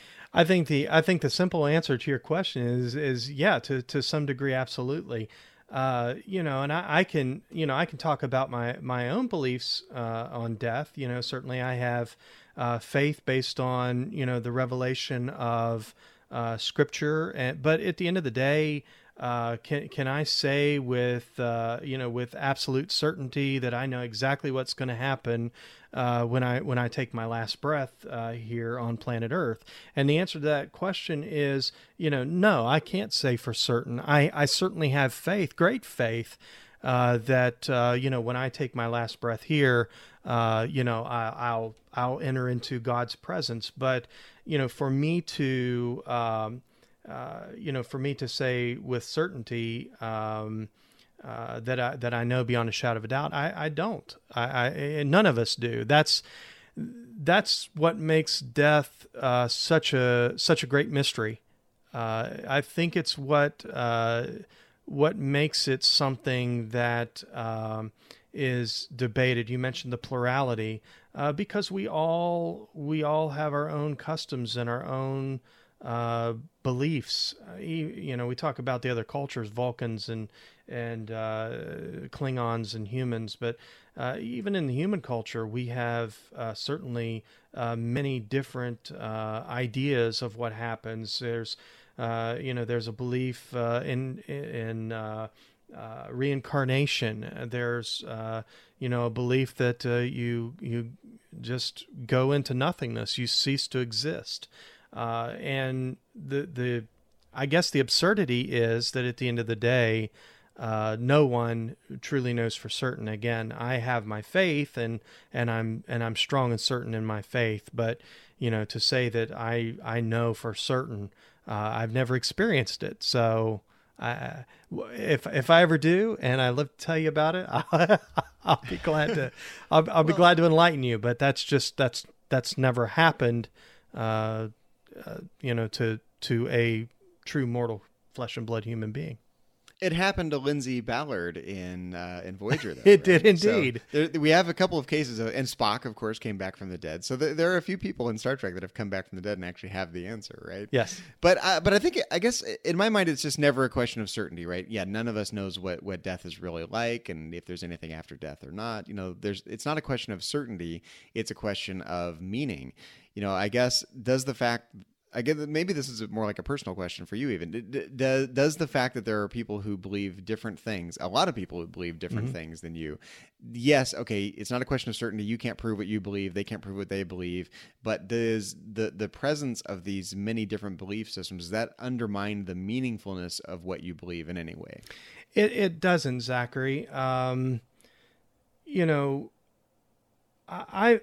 I think the I think the simple answer to your question is is yeah, to to some degree, absolutely. Uh, you know, and I, I can you know I can talk about my my own beliefs uh, on death. You know, certainly I have uh, faith based on you know the revelation of uh, Scripture, and, but at the end of the day. Uh, can can I say with uh, you know with absolute certainty that I know exactly what's going to happen uh, when I when I take my last breath uh, here on planet Earth? And the answer to that question is you know no, I can't say for certain. I, I certainly have faith, great faith, uh, that uh, you know when I take my last breath here, uh, you know I, I'll I'll enter into God's presence. But you know for me to um, Uh, you know, for me to say with certainty um, uh, that I that I know beyond a shadow of a doubt, I, I don't. I, I none of us do. That's that's what makes death uh, such a such a great mystery. Uh, I think it's what uh, what makes it something that um, is debated. You mentioned the plurality uh, because we all we all have our own customs and our own. Uh, beliefs. Uh, you, you know, we talk about the other cultures, Vulcans and and uh, Klingons and humans, but uh, even in the human culture, we have uh, certainly uh, many different uh, ideas of what happens. There's, uh, you know, there's a belief uh, in in uh, uh, reincarnation. There's, uh, you know, a belief that uh, you you just go into nothingness. You cease to exist. Uh, and the the, I guess the absurdity is that at the end of the day, uh, no one truly knows for certain. Again, I have my faith, and and I'm and I'm strong and certain in my faith. But you know, to say that I I know for certain, uh, I've never experienced it. So, I, if if I ever do, and I live to tell you about it, I'll, I'll be glad to I'll, I'll be Well, glad to enlighten you. But that's just that's that's never happened. Uh, Uh, you know, to to a true mortal flesh and blood human being. It happened to Lindsay Ballard in uh, in Voyager, though. It right? did indeed. So there, we have a couple of cases, of, and Spock, of course, came back from the dead. So there, there are a few people in Star Trek that have come back from the dead and actually have the answer, right? Yes. But uh, but I think I guess in my mind, it's just never a question of certainty, right? Yeah, none of us knows what, what death is really like, and if there's anything after death or not. You know, there's it's not a question of certainty; it's a question of meaning. You know, I guess does the fact. I guess maybe this is more like a personal question for you even. Does, does the fact that there are people who believe different things, a lot of people who believe different mm-hmm. things than you, yes, okay, it's not a question of certainty. You can't prove what you believe. They can't prove what they believe. But does the, the presence of these many different belief systems, does that undermine the meaningfulness of what you believe in any way? It, it doesn't, Zachary. Um, you know, I...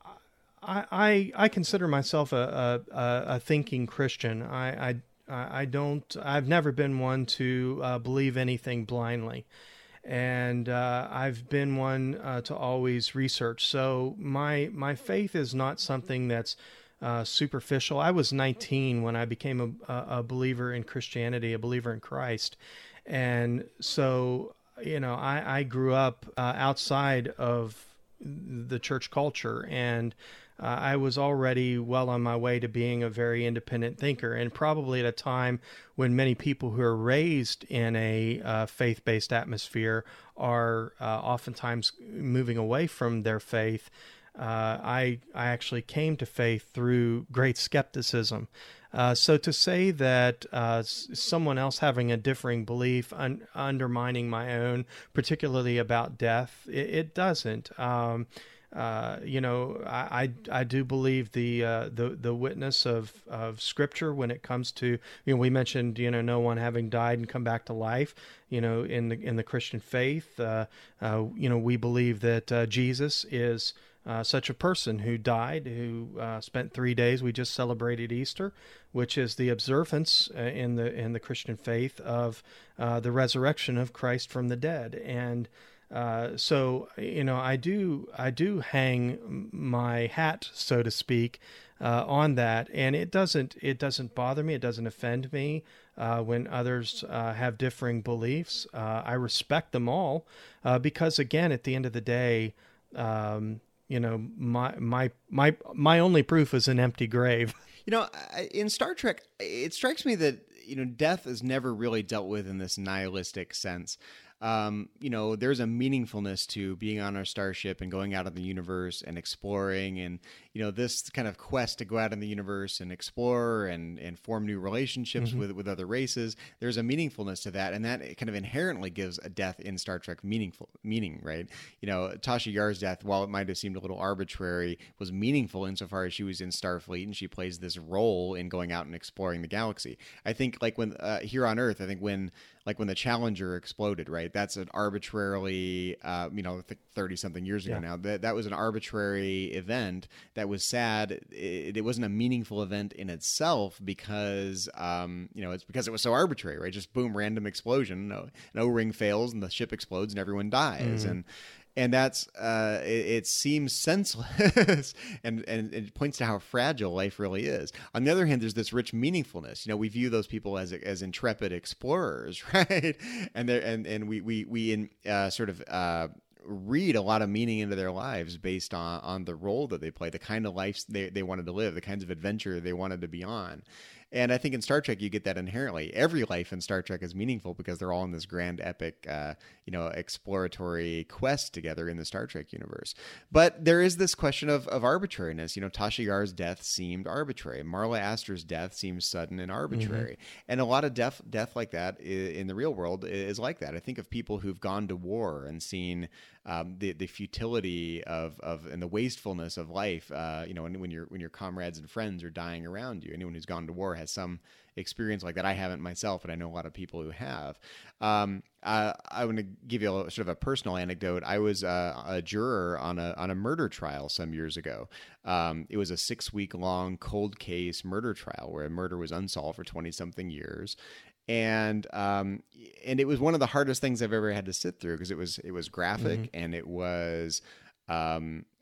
I, I consider myself a, a, a thinking Christian. I, I, I don't, I've never been one to uh, believe anything blindly. And uh, I've been one uh, to always research. So my, my faith is not something that's uh, superficial. I was nineteen when I became a, a believer in Christianity, a believer in Christ. And so, you know, I, I grew up uh, outside of the church culture, and Uh, I was already well on my way to being a very independent thinker, and probably at a time when many people who are raised in a uh, faith-based atmosphere are uh, oftentimes moving away from their faith. Uh, I I actually came to faith through great skepticism. Uh, so to say that uh, someone else having a differing belief un- undermining my own, particularly about death, it, it doesn't. Um, Uh, you know, I, I, I do believe the, uh, the, the witness of, of Scripture when it comes to, you know, we mentioned, you know, no one having died and come back to life, you know, in the, in the Christian faith, uh, uh, you know, we believe that uh, Jesus is uh, such a person who died, who uh, spent three days. We just celebrated Easter, which is the observance uh, in the, in the Christian faith of uh, the resurrection of Christ from the dead. And Uh, so, you know, I do, I do hang my hat, so to speak, uh, on that, and it doesn't, it doesn't bother me. It doesn't offend me, uh, when others, uh, have differing beliefs. Uh, I respect them all, uh, because again, at the end of the day, um, you know, my, my, my, my only proof is an empty grave. You know, in Star Trek, it strikes me that, you know, death is never really dealt with in this nihilistic sense. Um, you know, there's a meaningfulness to being on our starship and going out in the universe and exploring, and, you know, this kind of quest to go out in the universe and explore and, and form new relationships mm-hmm. with, with other races. There's a meaningfulness to that, and that kind of inherently gives a death in Star Trek meaningful meaning, right? You know, Tasha Yar's death, while it might have seemed a little arbitrary, was meaningful insofar as she was in Starfleet and she plays this role in going out and exploring the galaxy. I think, like when uh, here on Earth, I think when like when the Challenger exploded, right? That's an arbitrarily, uh, you know, thirty something years ago yeah. now. That that was an arbitrary event that was sad. It, it wasn't a meaningful event in itself because, um, you know, it's because it was so arbitrary, right? Just boom, random explosion. No, an O-ring fails and the ship explodes and everyone dies. Mm. And And that's, uh, it, it seems senseless and, and it points to how fragile life really is. On the other hand, there's this rich meaningfulness. You know, we view those people as, as intrepid explorers, right? And they and, and we, we, we in, uh, sort of, uh, read a lot of meaning into their lives based on, on the role that they play, the kind of life they, they wanted to live, the kinds of adventure they wanted to be on. And I think in Star Trek, you get that inherently. Every life in Star Trek is meaningful because they're all in this grand, epic, uh, you know, exploratory quest together in the Star Trek universe. But there is this question of, of arbitrariness. You know, Tasha Yar's death seemed arbitrary. Marla Astor's death seems sudden and arbitrary. Mm-hmm. And a lot of death, death like that in the real world is like that. I think of people who've gone to war and seen um, the the futility of, of and the wastefulness of life. Uh, you know, when, when your when your comrades and friends are dying around you. Anyone who's gone to war has some experience like that. I haven't myself, but I know a lot of people who have. Um, uh, I want to give you a sort of a personal anecdote. I was uh, a juror on a on a murder trial some years ago. Um, it was a six week long cold case murder trial where a murder was unsolved for twenty something years. And um, and it was one of the hardest things I've ever had to sit through because it was it was graphic mm-hmm. and it was um,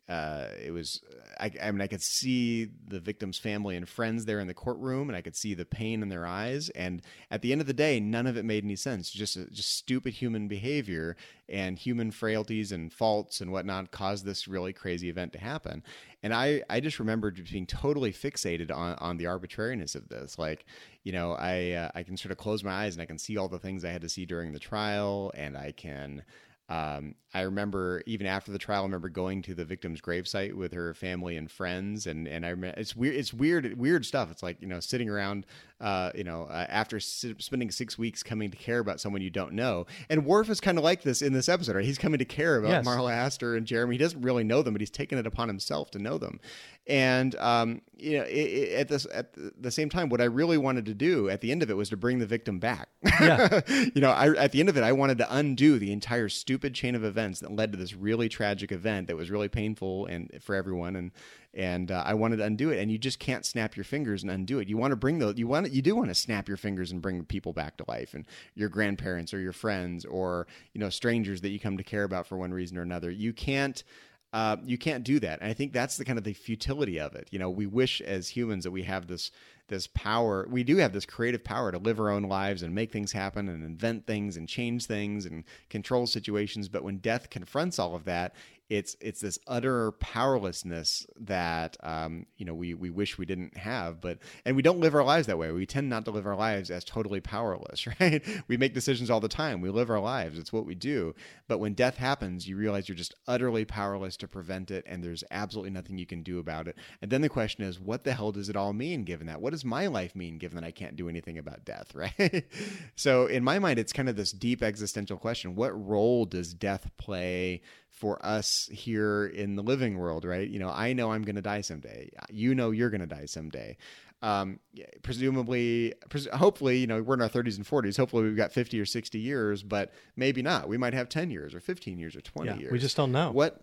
uh, it was, I, I mean, I could see the victim's family and friends there in the courtroom, and I could see the pain in their eyes. And at the end of the day, none of it made any sense. Just, just stupid human behavior and human frailties and faults and whatnot caused this really crazy event to happen. And I, I just remember just being totally fixated on, on the arbitrariness of this. Like, you know, I, uh, I can sort of close my eyes and I can see all the things I had to see during the trial, and I can, Um, I remember even after the trial, I remember going to the victim's gravesite with her family and friends. And, and I remember it's weird, it's weird, weird stuff. It's like, you know, sitting around, uh, you know, uh, after s- spending six weeks coming to care about someone you don't know. And Worf is kind of like this in this episode, right? He's coming to care about Yes. Marla Astor and Jeremy. He doesn't really know them, but he's taken it upon himself to know them. And, um, you know, it, it, at this, at the same time, what I really wanted to do at the end of it was to bring the victim back. Yeah. you know, I, at the end of it, I wanted to undo the entire stupid chain of events that led to this really tragic event that was really painful and for everyone. And, and uh, I wanted to undo it. And you just can't snap your fingers and undo it. You want to bring those, you want to, you do want to snap your fingers and bring people back to life, and your grandparents or your friends or, you know, strangers that you come to care about for one reason or another. You can't, Uh, you can't do that. And I think that's the kind of the futility of it. You know, we wish as humans that we have this this power. We do have this creative power to live our own lives and make things happen and invent things and change things and control situations. But when death confronts all of that, it's it's this utter powerlessness that um, you know we we wish we didn't have. But and we don't live our lives that way. We tend not to live our lives as totally powerless, right? We make decisions all the time. We live our lives. It's what we do. But when death happens, you realize you're just utterly powerless to prevent it, and there's absolutely nothing you can do about it. And then the question is, what the hell does it all mean given that? What does my life mean given that I can't do anything about death, right? So in my mind, it's kind of this deep existential question. What role does death play for us here in the living world, right? You know, I know I'm going to die someday. You know you're going to die someday. Um, presumably, pres- hopefully, you know, we're in our thirties and forties. Hopefully we've got fifty or sixty years, but maybe not. We might have ten years or fifteen years or twenty Yeah, years. we just don't know. What...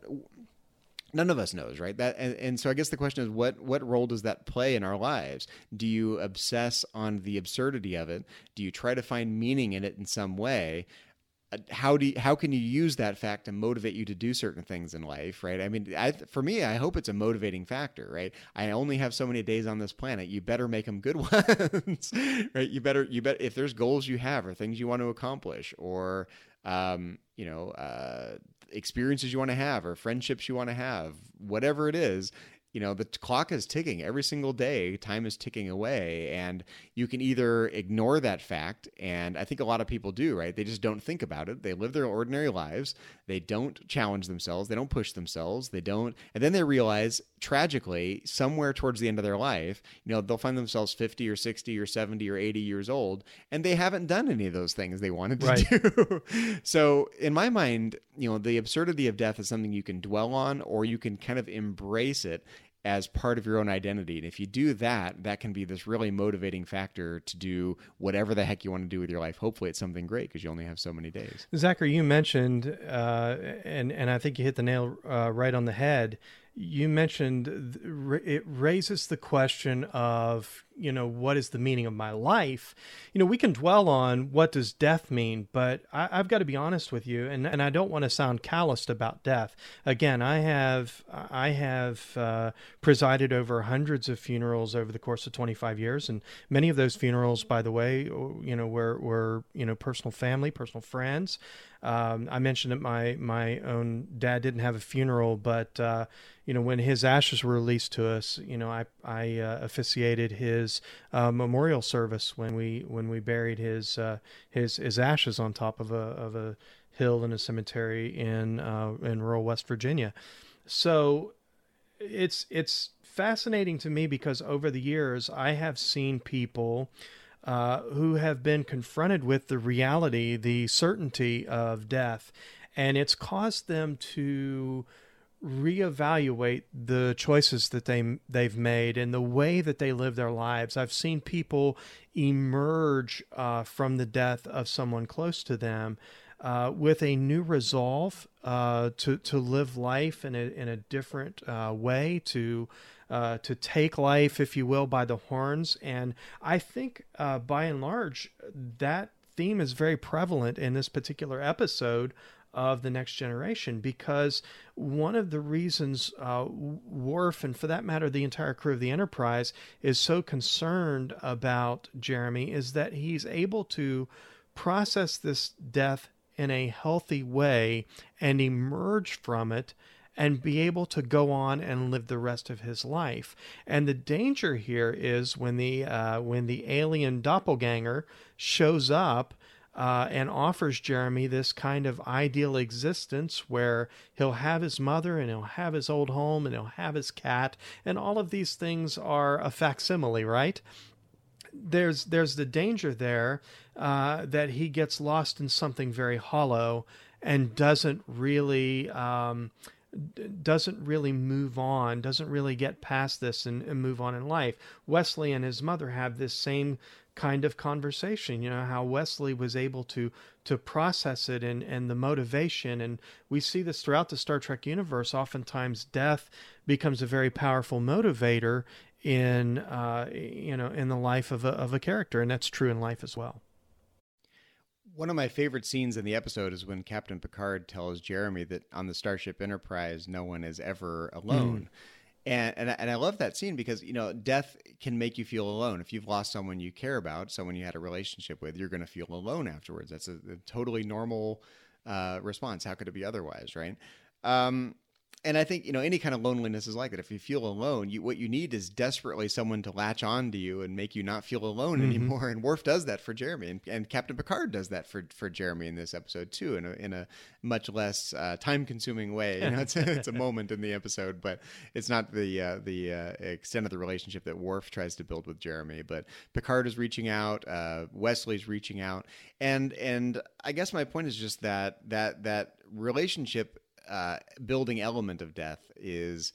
None of us knows, right? That and, and so I guess the question is, what what role does that play in our lives? Do you obsess on the absurdity of it? Do you try to find meaning in it in some way? Uh, how do you, how can you use that fact to motivate you to do certain things in life, right? I mean, I, for me, I hope it's a motivating factor, right? I only have so many days on this planet. You better make them good ones, right? You better you bet if there's goals you have or things you want to accomplish or um, you know. Uh, experiences you want to have or friendships you want to have, whatever it is, you know, the clock is ticking every single day. Time is ticking away, and you can either ignore that fact. And I think a lot of people do, right? They just don't think about it. They live their ordinary lives. They don't challenge themselves. They don't push themselves. They don't. And then they realize tragically somewhere towards the end of their life, you know, they'll find themselves fifty or sixty or seventy or eighty years old, and they haven't done any of those things they wanted to Right. do. So in my mind, you know, the absurdity of death is something you can dwell on, or you can kind of embrace it as part of your own identity. And if you do that, that can be this really motivating factor to do whatever the heck you want to do with your life. Hopefully it's something great because you only have so many days. Zachary, you mentioned, uh, and and I think you hit the nail uh, right on the head. You mentioned th- it raises the question of, you know, what is the meaning of my life? You know, we can dwell on what does death mean, but I, I've got to be honest with you, and, and I don't want to sound calloused about death. Again, I have I have uh, presided over hundreds of funerals over the course of twenty-five years, and many of those funerals, by the way, you know, were were you know personal family, personal friends. Um, I mentioned that my my own dad didn't have a funeral, but uh, you know, when his ashes were released to us, you know, I I uh, officiated his uh, memorial service when we when we buried his uh, his his ashes on top of a of a hill in a cemetery in uh, in rural West Virginia. So it's it's fascinating to me because over the years I have seen people Uh, who have been confronted with the reality, the certainty of death, and it's caused them to reevaluate the choices that they they've made and the way that they live their lives. I've seen people emerge uh, from the death of someone close to them uh, with a new resolve uh, to to live life in a in a different uh, way, to Uh, to take life, if you will, by the horns. And I think, uh, by and large, that theme is very prevalent in this particular episode of the Next Generation, because one of the reasons uh, Worf, and for that matter the entire crew of the Enterprise, is so concerned about Jeremy is that he's able to process this death in a healthy way and emerge from it and be able to go on and live the rest of his life. And the danger here is when the uh, when the alien doppelganger shows up uh, and offers Jeremy this kind of ideal existence where he'll have his mother and he'll have his old home and he'll have his cat, and all of these things are a facsimile, right? There's there's the danger there uh, that he gets lost in something very hollow and doesn't really um, doesn't really move on, doesn't really get past this and, and move on in life. Wesley and his mother have this same kind of conversation, you know, how Wesley was able to to process it and, and the motivation. And we see this throughout the Star Trek universe. Oftentimes death becomes a very powerful motivator in, uh, you know, in the life of a, of a character. And that's true in life as well. One of my favorite scenes in the episode is when Captain Picard tells Jeremy that on the Starship Enterprise, no one is ever alone. Mm. And, and and I love that scene because, you know, death can make you feel alone. If you've lost someone you care about, someone you had a relationship with, you're going to feel alone afterwards. That's a, a totally normal uh, response. How could it be otherwise, right? Um, and I think, you know, any kind of loneliness is like that. If you feel alone, you, what you need is desperately someone to latch on to you and make you not feel alone mm-hmm. anymore. And Worf does that for Jeremy, and, and Captain Picard does that for, for Jeremy in this episode too, in a, in a much less uh, time-consuming way. You know, it's a, it's a moment in the episode, but it's not the uh, the uh, extent of the relationship that Worf tries to build with Jeremy. But Picard is reaching out, uh, Wesley's reaching out, and and I guess my point is just that that that relationship. Uh, building element of death is,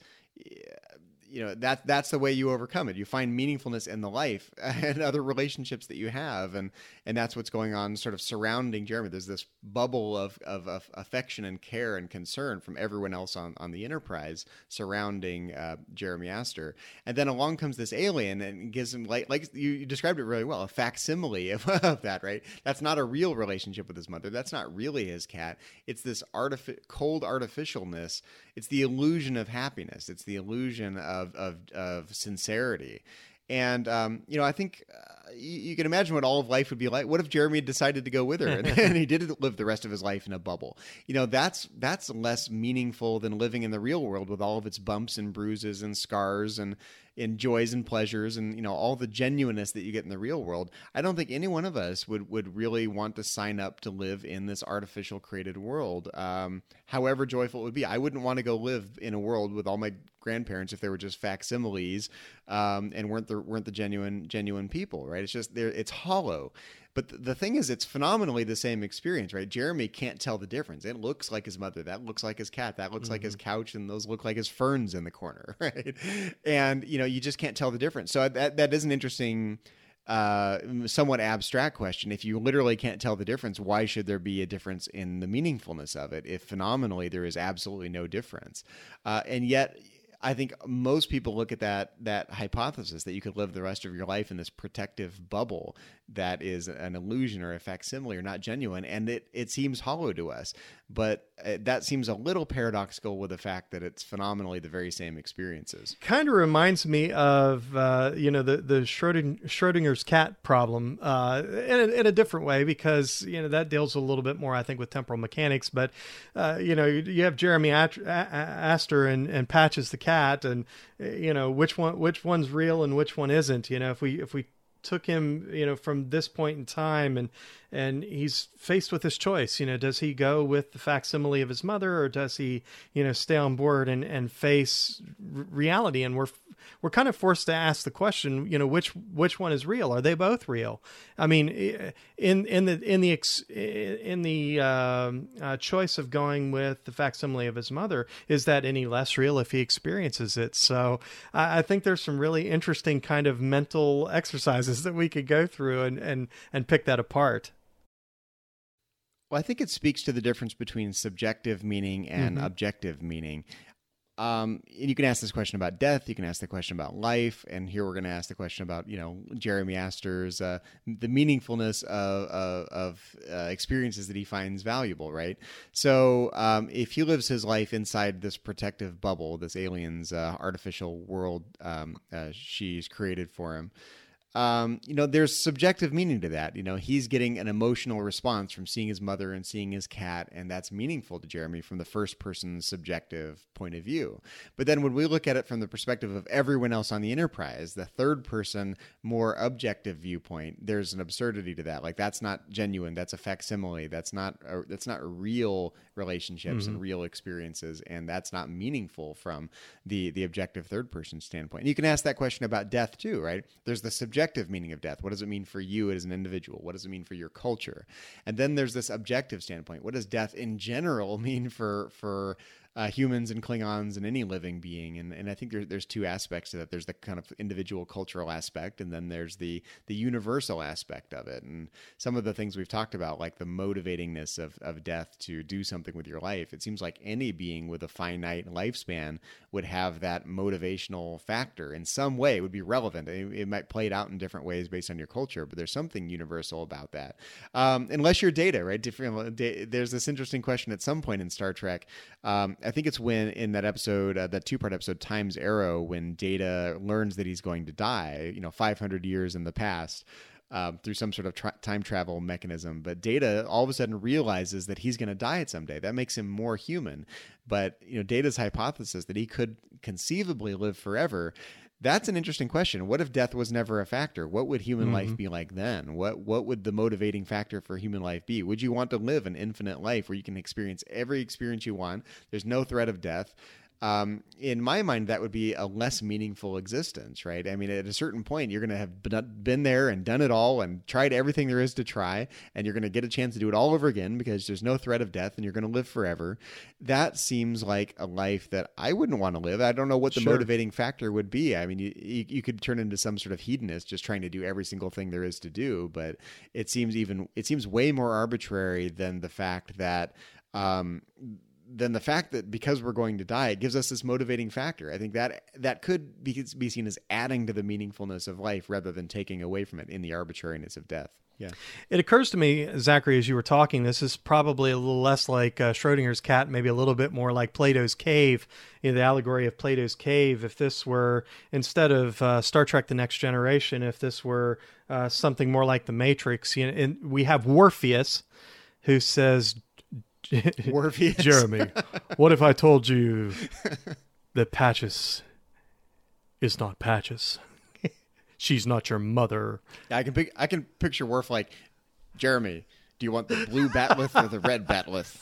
you know, that that's the way you overcome it. You find meaningfulness in the life and other relationships that you have, and and that's what's going on, sort of surrounding Jeremy. There's this bubble of of, of affection and care and concern from everyone else on, on the Enterprise surrounding uh, Jeremy Astor, and then along comes this alien and gives him, like like you, you described it really well, a facsimile of, of that. Right? That's not a real relationship with his mother. That's not really his cat. It's this artific- cold artificialness. It's the illusion of happiness. It's the illusion of Of, of of sincerity, and um, you know, I think uh, you, you can imagine what all of life would be like. What if Jeremy had decided to go with her, and, and he did live the rest of his life in a bubble? You know, that's that's less meaningful than living in the real world with all of its bumps and bruises and scars and in joys and pleasures and, you know, all the genuineness that you get in the real world. I don't think any one of us would, would really want to sign up to live in this artificial created world, um, however joyful it would be. I wouldn't want to go live in a world with all my grandparents if they were just facsimiles um, and weren't the weren't the genuine genuine people, right? It's just there. It's hollow. But the thing is, it's phenomenally the same experience, right? Jeremy can't tell the difference. It looks like his mother. That looks like his cat. That looks mm-hmm. like his couch. And those look like his ferns in the corner, right? And, you know, you just can't tell the difference. So that that is an interesting, uh, somewhat abstract question. If you literally can't tell the difference, why should there be a difference in the meaningfulness of it if phenomenally there is absolutely no difference? Uh, and yet... I think most people look at that that hypothesis that you could live the rest of your life in this protective bubble that is an illusion or a facsimile or not genuine, and it, it seems hollow to us. But that seems a little paradoxical with the fact that it's phenomenally the very same experiences. Kind of reminds me of, uh, you know, the, the Schrodinger, Schrodinger's cat problem uh, in, a, in a different way, because, you know, that deals a little bit more, I think, with temporal mechanics. But, uh, you know, you, you have Jeremy Astor and, and Patches the cat, and, you know, which one which one's real and which one isn't. You know, if we if we took him, you know, from this point in time, and and he's faced with this choice, you know, does he go with the facsimile of his mother, or does he, you know, stay on board and, and face r- reality? And we're we're kind of forced to ask the question, you know, which which one is real? Are they both real? I mean, in in the in the in the um, uh, choice of going with the facsimile of his mother, is that any less real if he experiences it? So I, I think there's some really interesting kind of mental exercises that we could go through and and and pick that apart. Well, I think it speaks to the difference between subjective meaning and mm-hmm. objective meaning. um, and you can ask this question about death. You can ask the question about life. And here we're going to ask the question about, you know, Jeremy Astor's, uh, the meaningfulness of, of, of uh, experiences that he finds valuable, right? So um, if he lives his life inside this protective bubble, this alien's uh, artificial world um, uh, she's created for him, Um, you know, there's subjective meaning to that. You know, he's getting an emotional response from seeing his mother and seeing his cat, and that's meaningful to Jeremy from the first person's subjective point of view. But then when we look at it from the perspective of everyone else on the Enterprise, the third person, more objective viewpoint, there's an absurdity to that. Like, that's not genuine. That's a facsimile. That's not a, that's not real relationships mm-hmm. and real experiences, and that's not meaningful from the the objective third person standpoint. And you can ask that question about death too, right? There's the subjective meaning of death. What does it mean for you as an individual? What does it mean for your culture? And then there's this objective standpoint. What does death in general mean for for uh, humans and Klingons and any living being? And and I think there, there's two aspects to that. There's the kind of individual cultural aspect, and then there's the the universal aspect of it. And some of the things we've talked about, like the motivatingness of, of death to do something with your life, it seems like any being with a finite lifespan would have that motivational factor in some way. It would be relevant. It, it might play it out in different ways based on your culture, but there's something universal about that. Um, unless you're Data, right? Different, there's this interesting question at some point in Star Trek. Um, I think it's when in that episode, uh, that two-part episode, Time's Arrow, when Data learns that he's going to die, you know, five hundred years in the past, Um, through some sort of tra- time travel mechanism. But Data all of a sudden realizes that he's going to die at someday. That makes him more human. But, you know, Data's hypothesis that he could conceivably live forever, that's an interesting question. What if death was never a factor? What would human mm-hmm. life be like then? What what would the motivating factor for human life be? Would you want to live an infinite life where you can experience every experience you want? There's no threat of death. Um, in my mind, that would be a less meaningful existence, right? I mean, at a certain point, you're going to have been there and done it all and tried everything there is to try, and you're going to get a chance to do it all over again because there's no threat of death and you're going to live forever. That seems like a life that I wouldn't want to live. I don't know what the sure. motivating factor would be. I mean, you, you, you could turn into some sort of hedonist just trying to do every single thing there is to do, but it seems even, it seems way more arbitrary than the fact that, um, than the fact that because we're going to die, it gives us this motivating factor. I think that that could be, be seen as adding to the meaningfulness of life rather than taking away from it in the arbitrariness of death. Yeah. It occurs to me, Zachary, as you were talking, this is probably a little less like uh, Schrodinger's cat, maybe a little bit more like Plato's cave, you know, the allegory of Plato's cave. If this were, instead of uh, Star Trek The Next Generation, if this were uh, something more like The Matrix, you know, and we have Morpheus who says, Morpheus. Jeremy, what if I told you that Patches is not Patches? She's not your mother. Yeah, I can pic- I can picture Worf like, Jeremy, do you want the blue batleth or the red batleth?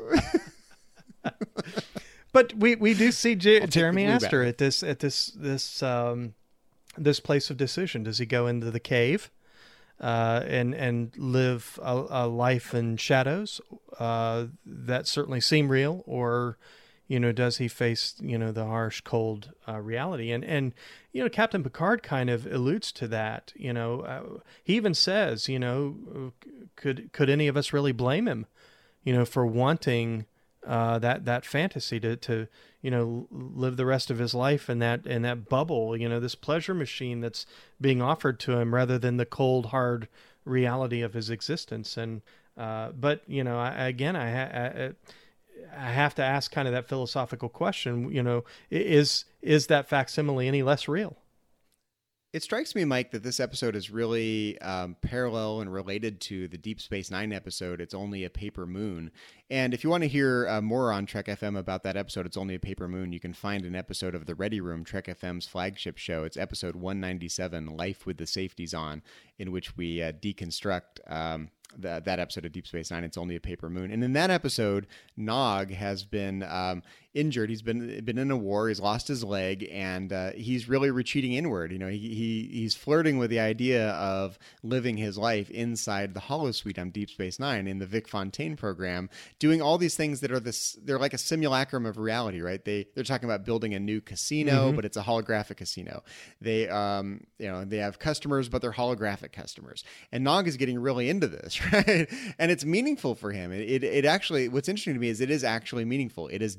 But we, we do see J- Jeremy Astor at this at this this um, this place of decision. Does he go into the cave uh, and and live a, a life in shadows uh, that certainly seem real, or you know, does he face, you know, the harsh, cold uh, reality? And, and, you know, Captain Picard kind of alludes to that. You know, uh, he even says, you know, could could any of us really blame him, you know, for wanting uh, that that fantasy to, to, you know, live the rest of his life in that in that bubble, you know, this pleasure machine that's being offered to him rather than the cold, hard reality of his existence. And uh, but, you know, I, again, I, I, I I have to ask kind of that philosophical question, you know, is is that facsimile any less real? It strikes me, Mike, that this episode is really um, parallel and related to the Deep Space Nine episode, It's Only a Paper Moon. And if you want to hear uh, more on Trek F M about that episode, It's Only a Paper Moon, you can find an episode of The Ready Room, Trek F M's flagship show. It's episode one ninety-seven, Life with the Safeties On, in which we uh, deconstruct um, the, that episode of Deep Space Nine, It's Only a Paper Moon. And in that episode, Nog has been um, injured. He's been been in a war. He's lost his leg, and uh, he's really retreating inward. You know, he, he he's flirting with the idea of living his life inside the holosuite on Deep Space Nine in the Vic Fontaine program, doing all these things that are this. They're like a simulacrum of reality, right? They they're talking about building a new casino, mm-hmm. but it's a holographic casino. They um you know they have customers, but they're holographic customers. And Nog is getting really into this, right? And it's meaningful for him. It, it it actually what's interesting to me is it is actually meaningful. It is doing something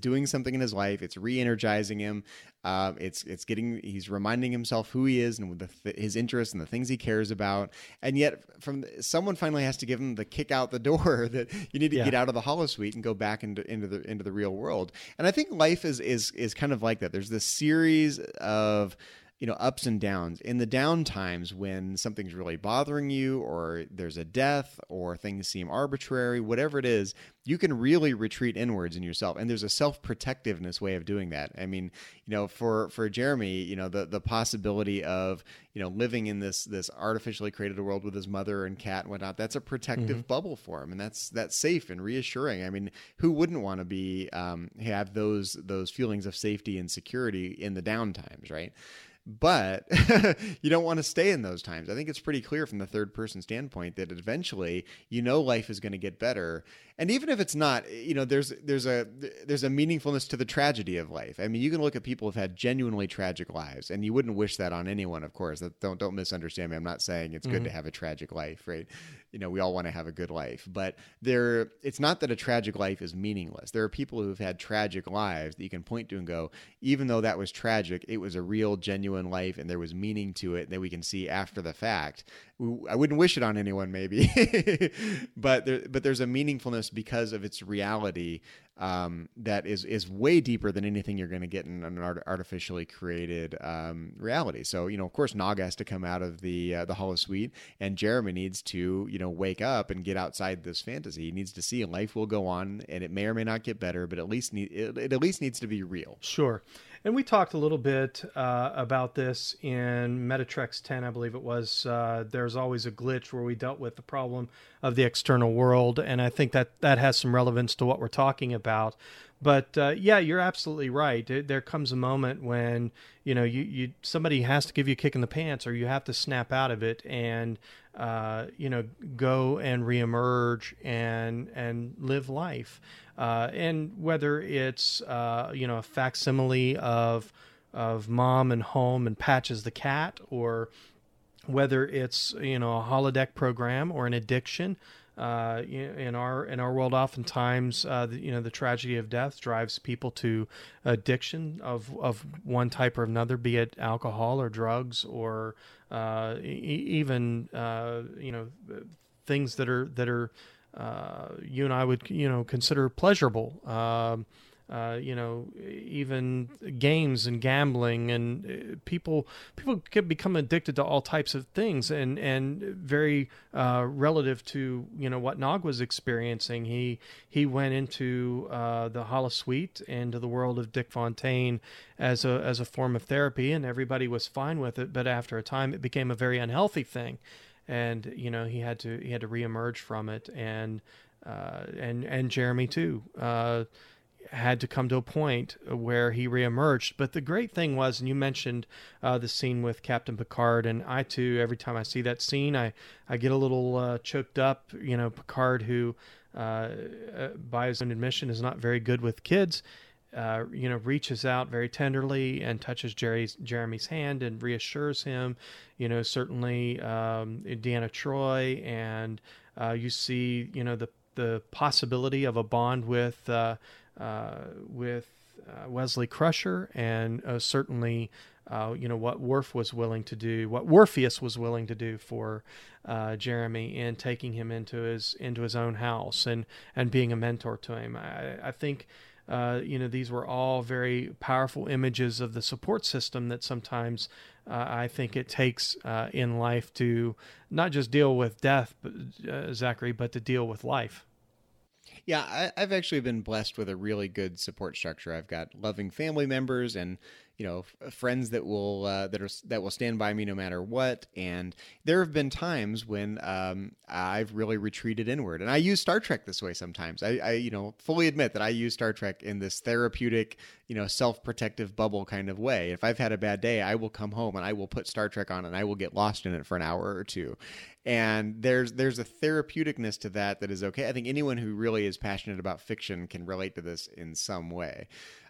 something in his life. It's re-energizing him. Um, it's it's getting he's reminding himself who he is and the th- his interests and the things he cares about. And yet, from someone finally has to give him the kick out the door that you need to Yeah. get out of the holosuite and go back into into the into the real world. And I think life is is is kind of like that. There's this series of you know, ups and downs. In the down times when something's really bothering you, or there's a death, or things seem arbitrary, whatever it is, you can really retreat inwards in yourself. And there's a self-protectiveness way of doing that. I mean, you know, for, for Jeremy, you know, the, the possibility of, you know, living in this, this artificially created world with his mother and cat and whatnot, that's a protective mm-hmm. bubble for him. And that's, that's safe and reassuring. I mean, who wouldn't want to be, um, have those, those feelings of safety and security in the down times, right? But you don't want to stay in those times. I think it's pretty clear from the third person standpoint that eventually, you know, life is going to get better. And even if it's not, you know, there's there's a there's a meaningfulness to the tragedy of life. I mean, you can look at people who've had genuinely tragic lives, and you wouldn't wish that on anyone, of course. That, don't don't misunderstand me. I'm not saying it's mm-hmm. good to have a tragic life, right? You know, we all want to have a good life, but there, it's not that a tragic life is meaningless. There are people who've had tragic lives that you can point to and go, even though that was tragic, it was a real, genuine life, and there was meaning to it that we can see after the fact. I wouldn't wish it on anyone, maybe, but there, but there's a meaningfulness because of its reality um, that is is way deeper than anything you're going to get in an art- artificially created um, reality. So, you know, of course, Nog has to come out of the uh, the holosuite, and Jeremy needs to, you know, wake up and get outside this fantasy. He needs to see life will go on, and it may or may not get better, but at least need, it, it at least needs to be real. Sure. And we talked a little bit uh, about this in Metatrex ten, I believe it was. Uh, there's always a glitch where we dealt with the problem of the external world, and I think that that has some relevance to what we're talking about. But uh, yeah, you're absolutely right. There comes a moment when you know you, you somebody has to give you a kick in the pants, or you have to snap out of it and uh, you know go and reemerge and and live life. Uh, and whether it's uh, you know a facsimile of of Mom and Home and Patches the cat, or whether it's you know a holodeck program or an addiction. Uh, in our in our world, oftentimes, uh, the, you know, the tragedy of death drives people to addiction of of one type or another, be it alcohol or drugs or uh, e- even uh, you know things that are that are uh, you and I would you know consider pleasurable. Um, Uh, you know, even games and gambling, and people people can become addicted to all types of things, and and very uh, relative to you know what Nog was experiencing. He he went into uh, the holosuite, into the world of Dick Fontaine as a as a form of therapy, and everybody was fine with it. But after a time, it became a very unhealthy thing, and you know he had to he had to reemerge from it, and uh, and and Jeremy too. Uh, had to come to a point where he reemerged. But the great thing was, and you mentioned uh, the scene with Captain Picard, and I too, every time I see that scene, I, I get a little uh, choked up. You know, Picard, who uh, by his own admission is not very good with kids, uh, you know, reaches out very tenderly and touches Jerry's, Jeremy's hand and reassures him. You know, certainly um, Deanna Troi, and uh, you see, you know, the the possibility of a bond with uh, uh, with uh, Wesley Crusher, and uh, certainly, uh, you know, what Worf was willing to do, what Worfius was willing to do for uh, Jeremy in taking him into his into his own house and and being a mentor to him. I, I think. Uh, you know, these were all very powerful images of the support system that sometimes uh, I think it takes uh, in life to not just deal with death, but, uh, Zachary, but to deal with life. Yeah, I, I've actually been blessed with a really good support structure. I've got loving family members and, you know, f- friends that will uh, that are that will stand by me no matter what. And there have been times when um, I've really retreated inward, and I use Star Trek this way sometimes. I, I, you know, fully admit that I use Star Trek in this therapeutic, you know, self-protective bubble kind of way. If I've had a bad day, I will come home and I will put Star Trek on, and I will get lost in it for an hour or two. And there's there's a therapeuticness to that that is okay. I think anyone who really is passionate about fiction can relate to this in some way.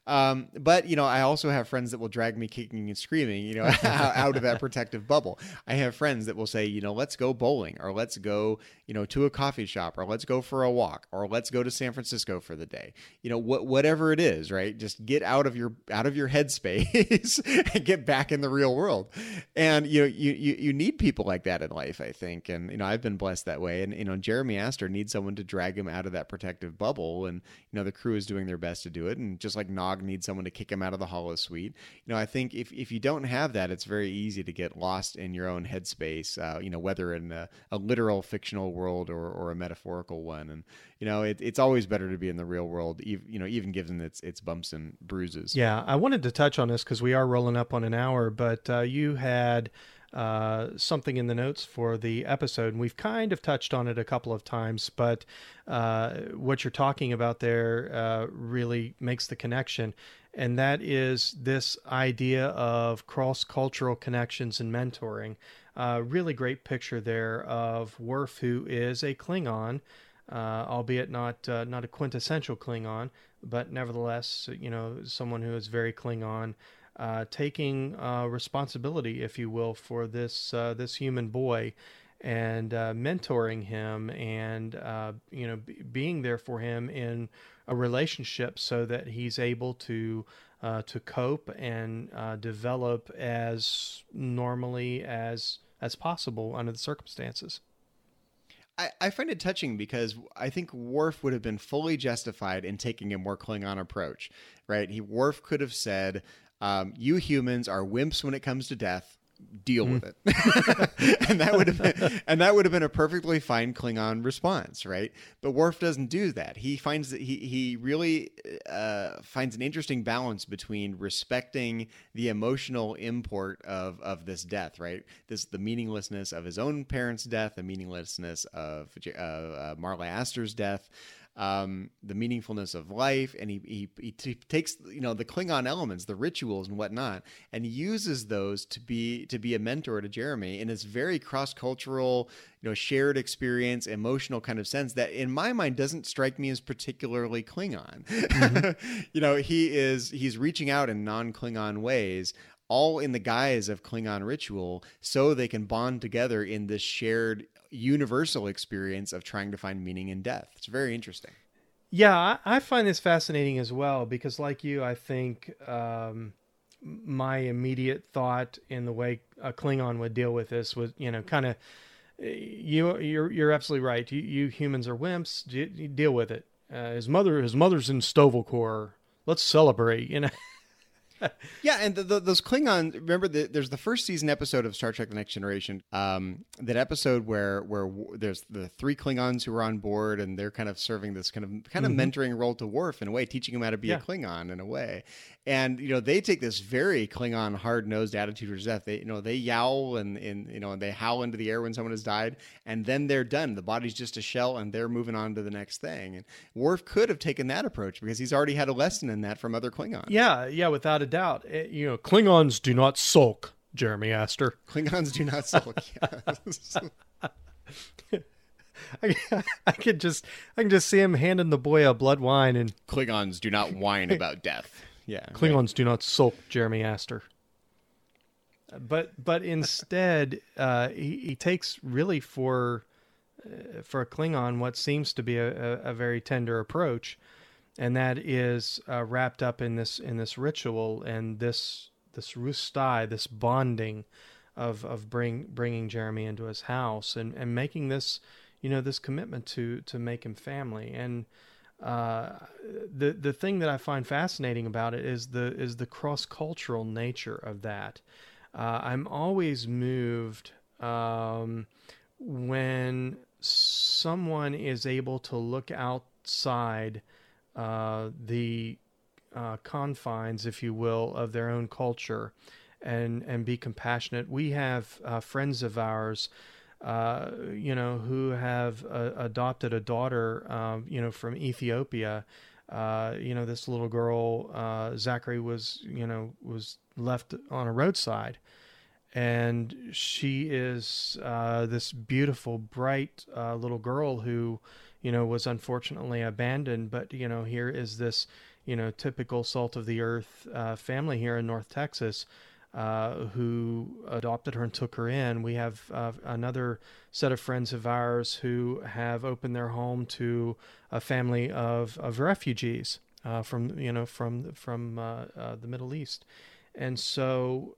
Um, but, you know, I also have friends that will drag me kicking and screaming, you know, out of that protective bubble. I have friends that will say, you know, let's go bowling, or let's go, you know, to a coffee shop, or let's go for a walk, or let's go to San Francisco for the day. You know, wh- whatever it is, right? Just get out of your out of your headspace and get back in the real world. And, you know, you, you, you need people like that in life, I think. And, you know, I've been blessed that way. And, you know, Jeremy Astor needs someone to drag him out of that protective bubble. And, you know, the crew is doing their best to do it. And just like Nog needs someone to kick him out of the holosuite. You know, I think if, if you don't have that, it's very easy to get lost in your own headspace, uh, you know, whether in a, a literal fictional world or, or a metaphorical one. And, you know, it, it's always better to be in the real world, even, you know, even given its, its bumps and bruises. Yeah, I wanted to touch on this because we are rolling up on an hour, but uh, you had uh, something in the notes for the episode, and we've kind of touched on it a couple of times, but uh, what you're talking about there uh, really makes the connection. And that is this idea of cross-cultural connections and mentoring. Uh, really great picture there of Worf, who is a Klingon, uh, albeit not uh, not a quintessential Klingon, but nevertheless, you know, someone who is very Klingon, uh, taking uh, responsibility, if you will, for this uh, this human boy, and uh, mentoring him, and uh, you know, b- being there for him in a relationship so that he's able to uh, to cope and uh, develop as normally as as possible under the circumstances. I, I find it touching because I think Worf would have been fully justified in taking a more Klingon approach, right? He Worf could have said, um, "You humans are wimps when it comes to death. Deal with it," and that would have been, and that would have been a perfectly fine Klingon response, right? But Worf doesn't do that. He finds that he he really uh, finds an interesting balance between respecting the emotional import of of this death, right? This the meaninglessness of his own parents' death, the meaninglessness of uh, uh, Marla Astor's death. Um, the meaningfulness of life, and he, he he t- takes you know the Klingon elements, the rituals and whatnot, and uses those to be to be a mentor to Jeremy in this very cross-cultural, you know, shared experience, emotional kind of sense that, in my mind, doesn't strike me as particularly Klingon. Mm-hmm. you know, he is he's reaching out in non-Klingon ways, all in the guise of Klingon ritual, so they can bond together in this shared universal experience of trying to find meaning in death. It's very interesting. Yeah, I, I find this fascinating as well, because like you, I think um, my immediate thought in the way a Klingon would deal with this was, you know, kind of, you, you're you're absolutely right. You, you humans are wimps. You, you deal with it. Uh, his mother, his mother's in Sto-vo-kor. Let's celebrate, you know. Yeah, and the, the, those Klingons, remember, the, there's the first season episode of Star Trek The Next Generation, um, that episode where where there's the three Klingons who are on board, and they're kind of serving this kind of kind of mm-hmm. mentoring role to Worf in a way, teaching him how to be yeah. a Klingon in a way. And, you know, they take this very Klingon hard-nosed attitude towards death. They, you know, they yowl and, and, you know, and they howl into the air when someone has died, and then they're done. The body's just a shell, and they're moving on to the next thing. And Worf could have taken that approach because he's already had a lesson in that from other Klingons. Yeah, yeah, without a doubt. It, you know, Klingons do not sulk, Jeremy Astor. Klingons do not sulk, yes. I, I could just, I can just see him handing the boy a blood wine, and Klingons do not whine about death. Yeah, Klingons right. do not sulk, Jeremy Astor. But but instead, uh, he, he takes really for uh, for a Klingon what seems to be a, a, a very tender approach, and that is uh, wrapped up in this in this ritual and this this rustai, this bonding of of bring bringing Jeremy into his house and, and making this you know this commitment to to make him family. And Uh, the the thing that I find fascinating about it is the is the cross-cultural nature of that. Uh, I'm always moved um, when someone is able to look outside uh, the uh, confines, if you will, of their own culture and and be compassionate. We have uh, friends of ours Uh, you know, who have uh, adopted a daughter, um, you know, from Ethiopia. Uh, you know, this little girl, uh, Zachary was, you know, was left on a roadside, and she is uh, this beautiful, bright uh, little girl who, you know, was unfortunately abandoned. But you know, here is this, you know, typical salt of the earth uh, family here in North Texas uh, who adopted her and took her in. We have uh, another set of friends of ours who have opened their home to a family of, of refugees uh, from, you know, from, from uh, uh, the Middle East. And so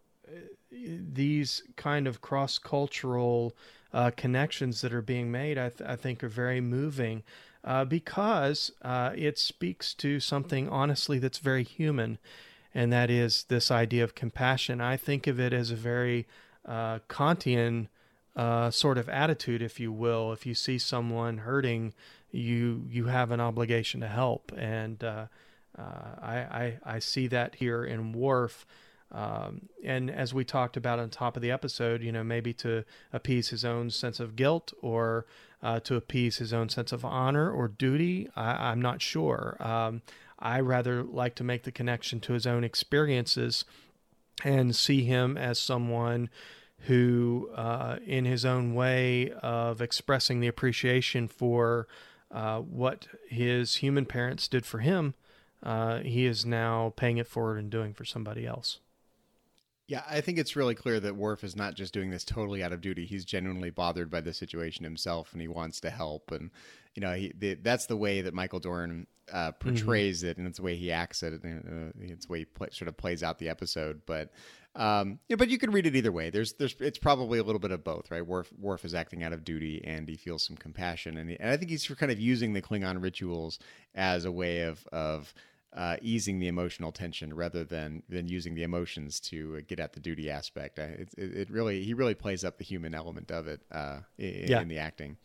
these kind of cross-cultural uh, connections that are being made, I, th- I think are very moving uh, because uh, it speaks to something honestly that's very human, and that is this idea of compassion. I think of it as a very uh, Kantian uh, sort of attitude, if you will. If you see someone hurting, you you have an obligation to help, and uh, uh, I, I I see that here in Worf. Um, and as we talked about on top of the episode, you know, maybe to appease his own sense of guilt or uh, to appease his own sense of honor or duty, I, I'm not sure. Um, I rather like to make the connection to his own experiences and see him as someone who, uh, in his own way of expressing the appreciation for uh, what his human parents did for him, uh, he is now paying it forward and doing for somebody else. Yeah, I think it's really clear that Worf is not just doing this totally out of duty. He's genuinely bothered by the situation himself, and he wants to help. And, you know, he, the, that's the way that Michael Dorn uh, portrays mm-hmm. it, and it's the way he acts it, and uh, it's the way he play, sort of plays out the episode. But, um, yeah, but you can read it either way. There's, there's, it's probably a little bit of both, right? Worf, Worf is acting out of duty, and he feels some compassion, and, he, and I think he's kind of using the Klingon rituals as a way of, of Uh, easing the emotional tension rather than than using the emotions to uh, get at the duty aspect. Uh, it, it, it really he really plays up the human element of it uh, in, yeah. in the acting.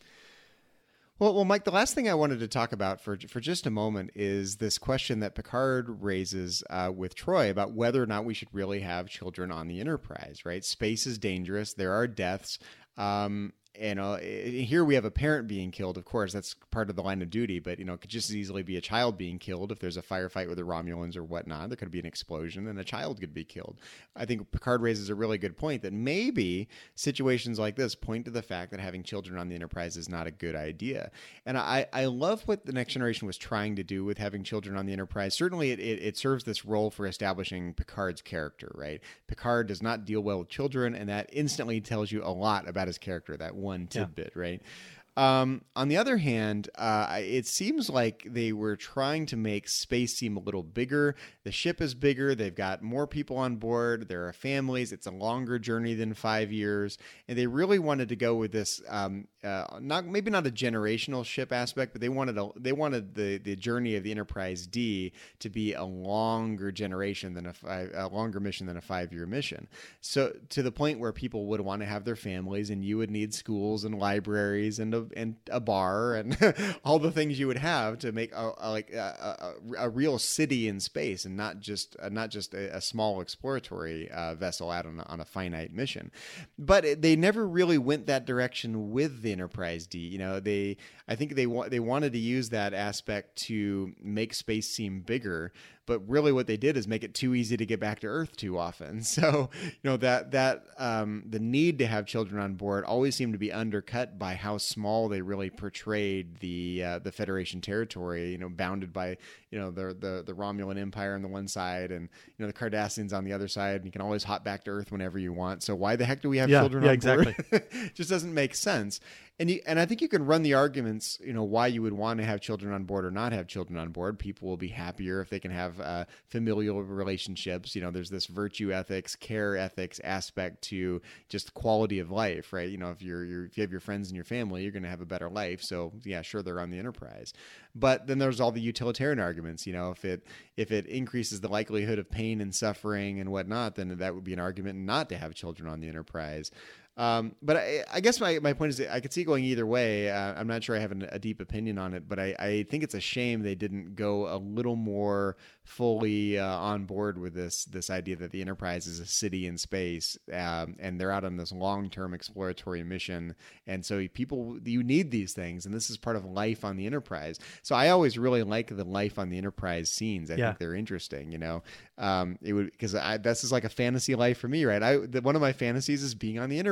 Well, well, Mike, the last thing I wanted to talk about for for just a moment is this question that Picard raises uh, with Troi about whether or not we should really have children on the Enterprise. Right? Space is dangerous. There are deaths. Um, You know, here we have a parent being killed. Of course, that's part of the line of duty, but, you know, it could just as easily be a child being killed. If there's a firefight with the Romulans or whatnot, there could be an explosion and a child could be killed. I think Picard raises a really good point that maybe situations like this point to the fact that having children on the Enterprise is not a good idea. And I, I love what the Next Generation was trying to do with having children on the Enterprise. Certainly, it, it, it serves this role for establishing Picard's character, right? Picard does not deal well with children, and that instantly tells you a lot about his character, that one tidbit, yeah. right? Um, on the other hand, uh, it seems like they were trying to make space seem a little bigger. The ship is bigger. They've got more people on board. There are families. It's a longer journey than five years. And they really wanted to go with this, um, uh, not maybe not a generational ship aspect, but they wanted a, they wanted the, the journey of the Enterprise D to be a longer generation than a, five, a longer mission than a five-year mission. So to the point where people would want to have their families, and you would need schools and libraries and a and a bar and all the things you would have to make a, a like a, a, a real city in space, and not just uh, not just a, a small exploratory uh, vessel out on a, on a finite mission. But it, they never really went that direction with the Enterprise D. You know, they I think they wa- they wanted to use that aspect to make space seem bigger. But really what they did is make it too easy to get back to Earth too often. So, you know, that that um, the need to have children on board always seemed to be undercut by how small they really portrayed the uh, the Federation territory, you know, bounded by, you know, the, the the Romulan Empire on the one side and, you know, the Cardassians on the other side. And you can always hop back to Earth whenever you want. So why the heck do we have yeah, children yeah, on board? exactly. Just doesn't make sense. And you, and I think you can run the arguments, you know, why you would want to have children on board or not have children on board. People will be happier if they can have uh, familial relationships. You know, there's this virtue ethics, care ethics aspect to just quality of life, right? You know, if you're, you're if you have your friends and your family, you're going to have a better life. So yeah, sure, they're on the Enterprise. But then there's all the utilitarian arguments. You know, if it if it increases the likelihood of pain and suffering and whatnot, then that would be an argument not to have children on the Enterprise. Um, but I, I guess my, my point is that I could see it going either way. Uh, I'm not sure I have an, a deep opinion on it, but I, I think it's a shame they didn't go a little more fully uh, on board with this this idea that the Enterprise is a city in space, um, and they're out on this long-term exploratory mission. And so people, you need these things, and this is part of life on the Enterprise. So I always really like the life on the Enterprise scenes. I yeah. think they're interesting, you know. Um, it would because this is like a fantasy life for me, right? I the, one of my fantasies is being on the Enterprise.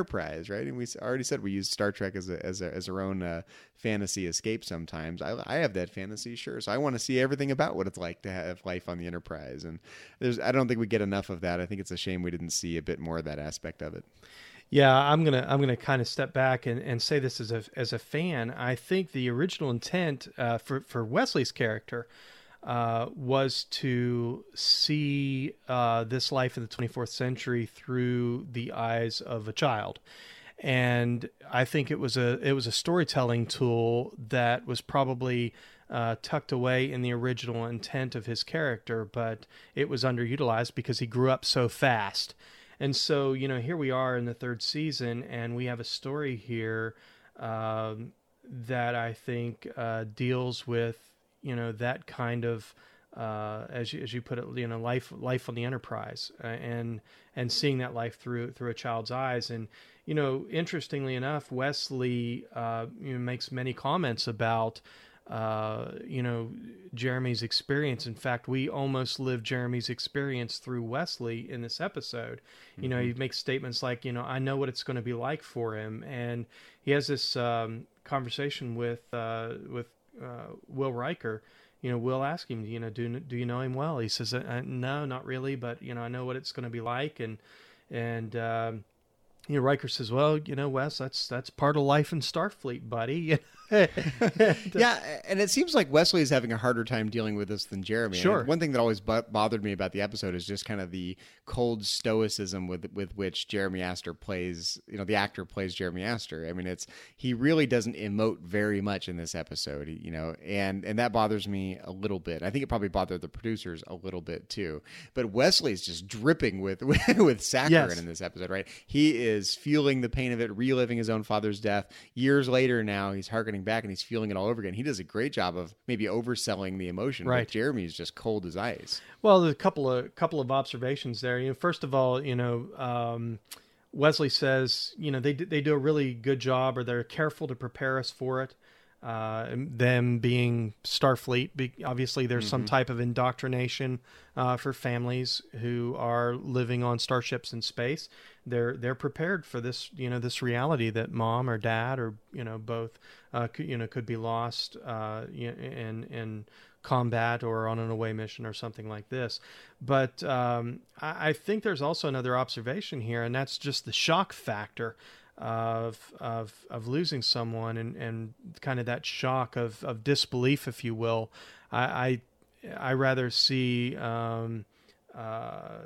Enterprise, right? And we already said we use Star Trek as a as a, as our own uh, fantasy escape sometimes. I, I have that fantasy, sure. So I want to see everything about what it's like to have life on the Enterprise. And there's I don't think we get enough of that. I think it's a shame we didn't see a bit more of that aspect of it. Yeah, I'm gonna I'm gonna kind of step back and, and say this as a as a fan. I think the original intent uh, for for Wesley's character uh, was to see uh, this life in the twenty-fourth century through the eyes of a child, and I think it was a it was a storytelling tool that was probably uh, tucked away in the original intent of his character, but it was underutilized because he grew up so fast. And so, you know, here we are in the third season, and we have a story here um, that I think uh, deals with, you know, that kind of, uh, as you, as you put it, you know, life life on the Enterprise, uh, and and seeing that life through through a child's eyes. And you know, interestingly enough, Wesley uh, you know, makes many comments about. Uh, you know, Jeremy's experience. In fact, we almost lived Jeremy's experience through Wesley in this episode. You know, mm-hmm. he makes statements like, you know, I know what it's going to be like for him. And he has this um, conversation with uh, with uh, Will Riker. You know, Will asks him, you know, do do you know him well? He says, uh, no, not really, but, you know, I know what it's going to be like. And, and um, you know, Riker says, well, you know, Wes, that's that's part of life in Starfleet, buddy. Yeah, and it seems like Wesley is having a harder time dealing with this than Jeremy. Sure. And one thing that always bo- bothered me about the episode is just kind of the cold stoicism with with which Jeremy Astor plays, you know, the actor plays Jeremy Astor. I mean, it's he really doesn't emote very much in this episode, you know, and, and that bothers me a little bit. I think it probably bothered the producers a little bit too. But Wesley's just dripping with, with, with saccharin yes. in this episode, right? He is feeling the pain of it, reliving his own father's death. Years later now, he's hearkening back and he's feeling it all over again. He does a great job of maybe overselling the emotion, right. But Jeremy's just cold as ice. Well, there's a couple of couple of observations there. You know, first of all, you know, um, Wesley says, you know, they they do a really good job, or they're careful to prepare us for it. Uh, them being Starfleet, be, obviously there's mm-hmm. some type of indoctrination uh, for families who are living on starships in space. They're they're prepared for this, you know, this reality that mom or dad or you know both, uh, could, you know, could be lost uh, in in combat or on an away mission or something like this. But um, I, I think there's also another observation here, and that's just the shock factor. Of of of losing someone and, and kind of that shock of, of disbelief, if you will. I I, I rather see um, uh,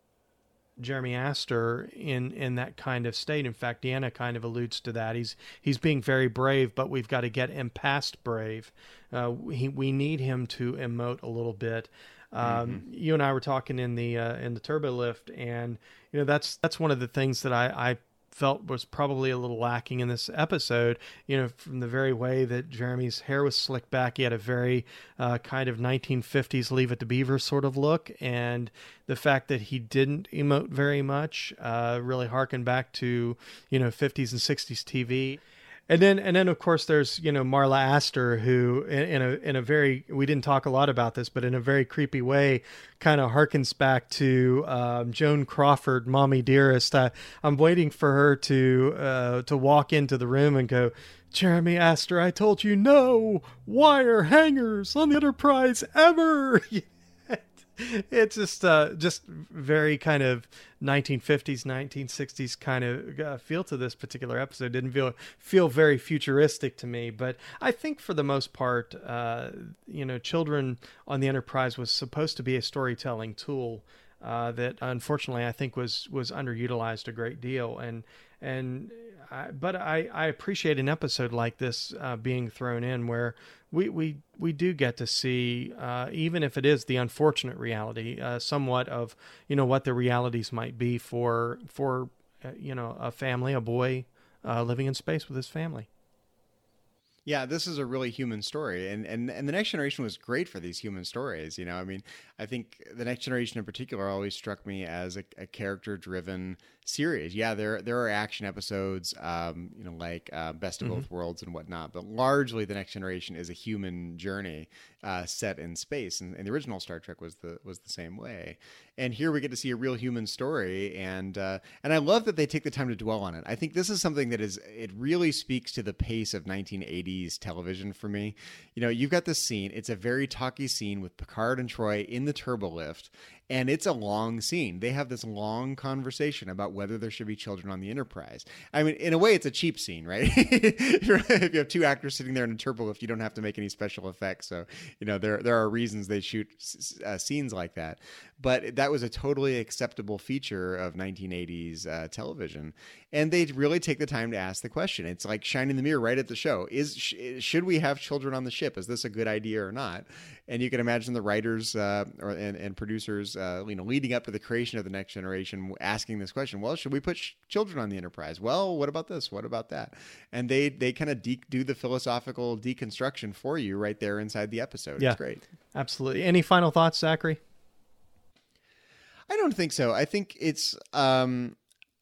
Jeremy Astor in, in that kind of state. In fact, Deanna kind of alludes to that. He's he's being very brave, but we've got to get him past brave. Uh, he, we need him to emote a little bit. Um, mm-hmm. You and I were talking in the uh, in the turbo lift, and you know that's that's one of the things that I. I felt was probably a little lacking in this episode, you know, from the very way that Jeremy's hair was slicked back. He had a very uh, kind of nineteen fifties Leave It to Beaver sort of look. And the fact that he didn't emote very much uh, really harkened back to, you know, fifties and sixties T V. And then, and then, of course, there's you know Marla Astor, who in, in a in a very we didn't talk a lot about this, but in a very creepy way, kind of harkens back to um, Joan Crawford, "Mommy Dearest." I, I'm waiting for her to uh, to walk into the room and go, "Jeremy Astor, I told you no wire hangers on the Enterprise ever." It's just uh, just very kind of nineteen fifties, nineteen sixties kind of uh, feel to this particular episode. Didn't feel feel very futuristic to me, but I think for the most part, uh, you know, Children on the Enterprise was supposed to be a storytelling tool uh, that unfortunately I think was was underutilized a great deal. And and I, but I, I appreciate an episode like this uh, being thrown in where we we, we do get to see, uh, even if it is the unfortunate reality, uh, somewhat of you know what the realities might be for for uh, you know a family, a boy uh, living in space with his family. Yeah, this is a really human story, and, and and the Next Generation was great for these human stories. You know, I mean, I think the Next Generation in particular always struck me as a, a character-driven series. Yeah, there there are action episodes, um, you know, like uh, Best of Mm-hmm. Both Worlds and whatnot. But largely, The Next Generation is a human journey uh, set in space, and, and the original Star Trek was the was the same way. And here we get to see a real human story, and uh, and I love that they take the time to dwell on it. I think this is something that is it really speaks to the pace of nineteen eighties television for me. You know, you've got this scene. It's a very talky scene with Picard and Troy in the turbolift. And it's a long scene. They have this long conversation about whether there should be children on the Enterprise. I mean, in a way, it's a cheap scene, right? If you have two actors sitting there in a turbolift, you don't have to make any special effects. So, you know, there there are reasons they shoot uh, scenes like that. But that was a totally acceptable feature of nineteen eighties uh, television. And they really take the time to ask the question. It's like shining the mirror right at the show. Is sh- Should we have children on the ship? Is this a good idea or not? And you can imagine the writers uh, or, and, and producers, uh, you know, leading up to the creation of The Next Generation, asking this question. Well, should we put sh- children on the Enterprise? Well, what about this? What about that? And they they kind of de- do the philosophical deconstruction for you right there inside the episode. Yeah, it's great. Absolutely. Any final thoughts, Zachary? I don't think so. I think it's, um,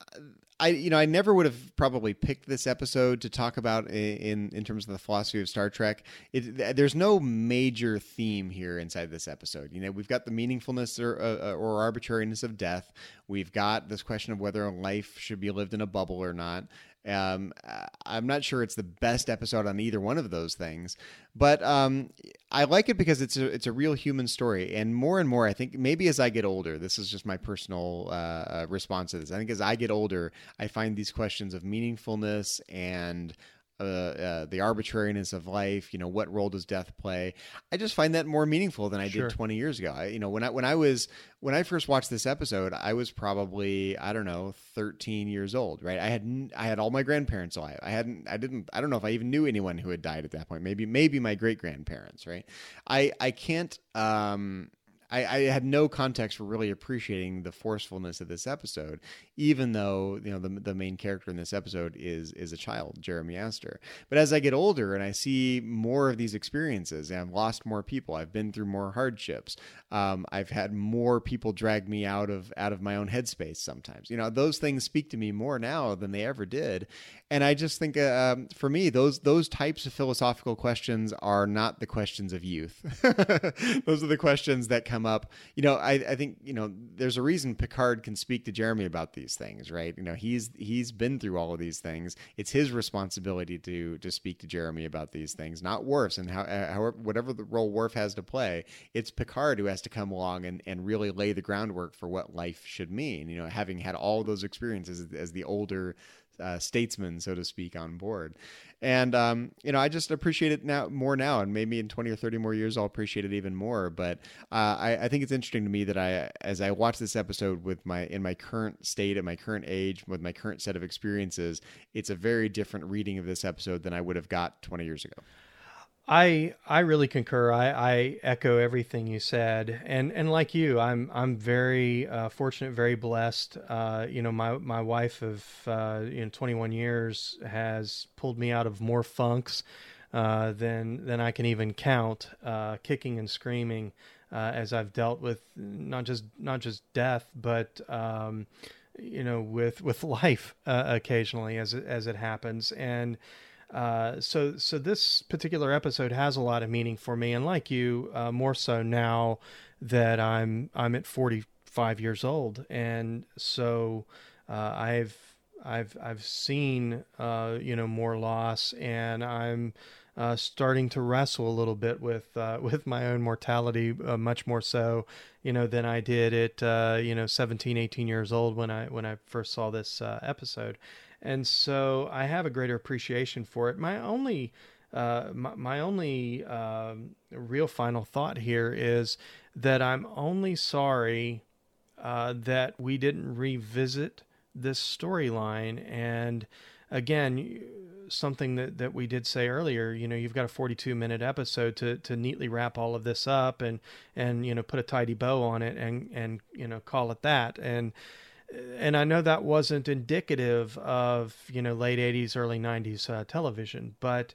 I you know, I never would have probably picked this episode to talk about in in terms of the philosophy of Star Trek. It, there's no major theme here inside this episode. You know, we've got the meaningfulness or, uh, or arbitrariness of death. We've got this question of whether life should be lived in a bubble or not. Um, I'm not sure it's the best episode on either one of those things, but um, I like it because it's a it's a real human story. And more and more, I think maybe as I get older, this is just my personal uh, response to this. I think as I get older, I find these questions of meaningfulness and Uh, uh, the arbitrariness of life, you know, what role does death play? I just find that more meaningful than I Sure. did twenty years ago. I, you know, when I when I was when I first watched this episode, I was probably I don't know thirteen years old, right? I had n- I had all my grandparents alive. I hadn't I didn't I don't know if I even knew anyone who had died at that point. Maybe maybe my great grandparents, right? I I can't. Um, I, I had no context for really appreciating the forcefulness of this episode, even though, you know, the the main character in this episode is is a child, Jeremy Astor. But as I get older and I see more of these experiences, and I've lost more people, I've been through more hardships, um, I've had more people drag me out of out of my own headspace sometimes. You know, those things speak to me more now than they ever did. And I just think, uh, um, for me, those those types of philosophical questions are not the questions of youth. Those are the questions that come up. You know, I, I think, you know, there's a reason Picard can speak to Jeremy about these things, right? You know, he's he's been through all of these things. It's his responsibility to to speak to Jeremy about these things, not Worf's. And how, however, whatever the role Worf has to play, it's Picard who has to come along and, and really lay the groundwork for what life should mean. You know, having had all those experiences as, as the older Uh, statesman, so to speak, on board. And, um, you know, I just appreciate it now more now, and maybe in twenty or thirty more years, I'll appreciate it even more. But uh, I, I think it's interesting to me that I, as I watch this episode with my, in my current state, at my current age, with my current set of experiences, it's a very different reading of this episode than I would have got twenty years ago. I I really concur. I, I echo everything you said, and and like you, I'm I'm very uh, fortunate, very blessed. Uh, you know, my my wife of uh, you know twenty-one years has pulled me out of more funks uh, than than I can even count, uh, kicking and screaming uh, as I've dealt with not just not just death, but um, you know with with life uh, occasionally as it, as it happens. And Uh, so, so this particular episode has a lot of meaning for me, and like you, uh, more so now that I'm I'm at forty-five years old, and so uh, I've I've I've seen uh, you know more loss, and I'm uh, starting to wrestle a little bit with uh, with my own mortality, uh, much more so you know than I did at uh, you know seventeen, eighteen years old when I when I first saw this uh, episode. And so I have a greater appreciation for it. My only, uh, my, my only um, real final thought here is that I'm only sorry uh, that we didn't revisit this storyline. And again, something that, that we did say earlier, you know, you've got a forty-two minute episode to, to neatly wrap all of this up and, and, you know, put a tidy bow on it and, and, you know, call it that. And, And I know that wasn't indicative of, you know, late eighties, early nineties uh, television, but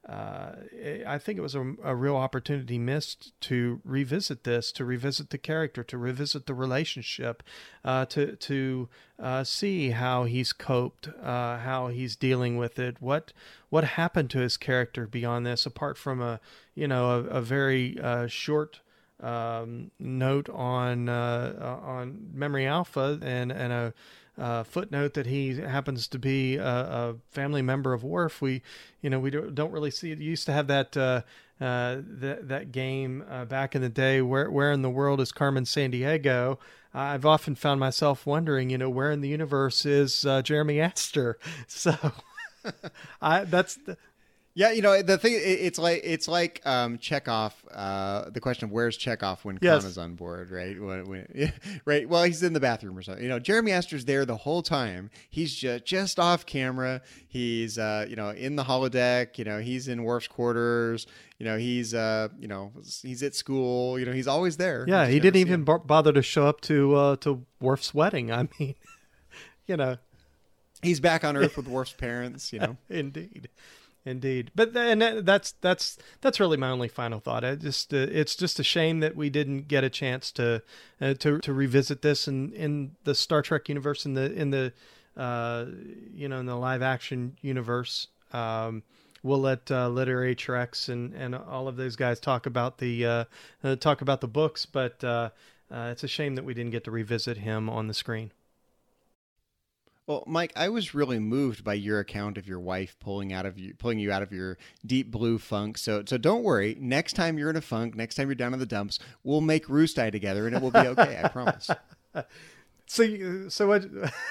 uh, I think it was a, a real opportunity missed to revisit this, to revisit the character, to revisit the relationship, uh, to to uh, see how he's coped, uh, how he's dealing with it, what what happened to his character beyond this, apart from a you know a, a very uh, short um, note on uh, on Memory Alpha and and a. Uh, footnote that he happens to be a, a family member of Worf. We, you know, we don't, don't really see it. You used to have that uh, uh, that that game uh, back in the day. Where where in the world is Carmen Sandiego? Uh, I've often found myself wondering, you know, where in the universe is uh, Jeremy Astor? So, I that's. The, Yeah, you know, the thing, it's like it's like um, Chekhov, uh, the question of where's Chekhov when yes. Khan is on board, right? When, when, yeah, right. Well, he's in the bathroom or something. You know, Jeremy Astor's there the whole time. He's just, just off camera. He's, uh, you know, in the holodeck. You know, he's in Worf's quarters. You know, he's, uh, you know, he's at school. You know, he's always there. Yeah, he didn't even b- bother to show up to uh, to Worf's wedding. I mean, you know. He's back on Earth with Worf's parents, you know. Indeed. Indeed, but then that's that's that's really my only final thought. I just uh, it's just a shame that we didn't get a chance to uh, to to revisit this in, in the Star Trek universe, in the in the uh, you know in the live action universe. Um, we'll let uh, Literary Trex and, and all of those guys talk about the uh, uh, talk about the books, but uh, uh, it's a shame that we didn't get to revisit him on the screen. Well, Mike, I was really moved by your account of your wife pulling out of you, pulling you out of your deep blue funk. So, so don't worry. Next time you're in a funk, next time you're down in the dumps, we'll make Roost Eye together, and it will be okay. I promise. So, you- so what?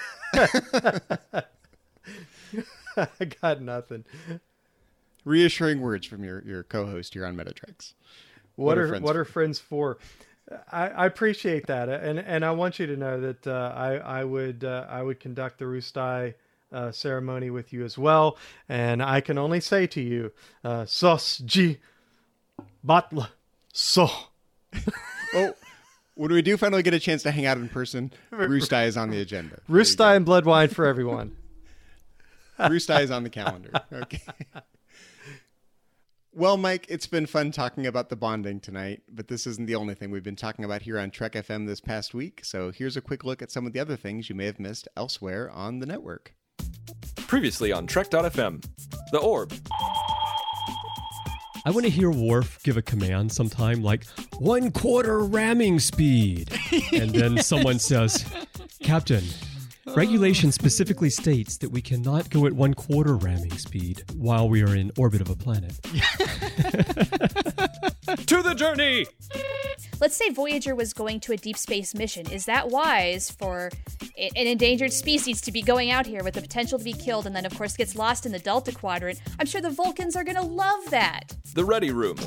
I got nothing. Reassuring words from your, your co-host here on Metatrex. What, are are friends what for? are friends for? I, I appreciate that, and and I want you to know that uh, I I would uh, I would conduct the Roostai uh, ceremony with you as well, and I can only say to you, uh, Sos G Batla So. Oh, when we do finally get a chance to hang out in person, Roost Eye is on the agenda. Roostai and blood wine for everyone. Roost Eye is on the calendar. Okay. Well, Mike, it's been fun talking about the bonding tonight, but this isn't the only thing we've been talking about here on Trek F M this past week. So here's a quick look at some of the other things you may have missed elsewhere on the network. Previously on Trek dot F M, The Orb. I want to hear Worf give a command sometime like, one quarter ramming speed. And then someone says, Captain, regulation specifically states that we cannot go at one quarter ramming speed while we are in orbit of a planet. To the journey! Let's say Voyager was going to a deep space mission. Is that wise for an endangered species to be going out here with the potential to be killed and then, of course, gets lost in the Delta Quadrant? I'm sure the Vulcans are going to love that. The Ready Room.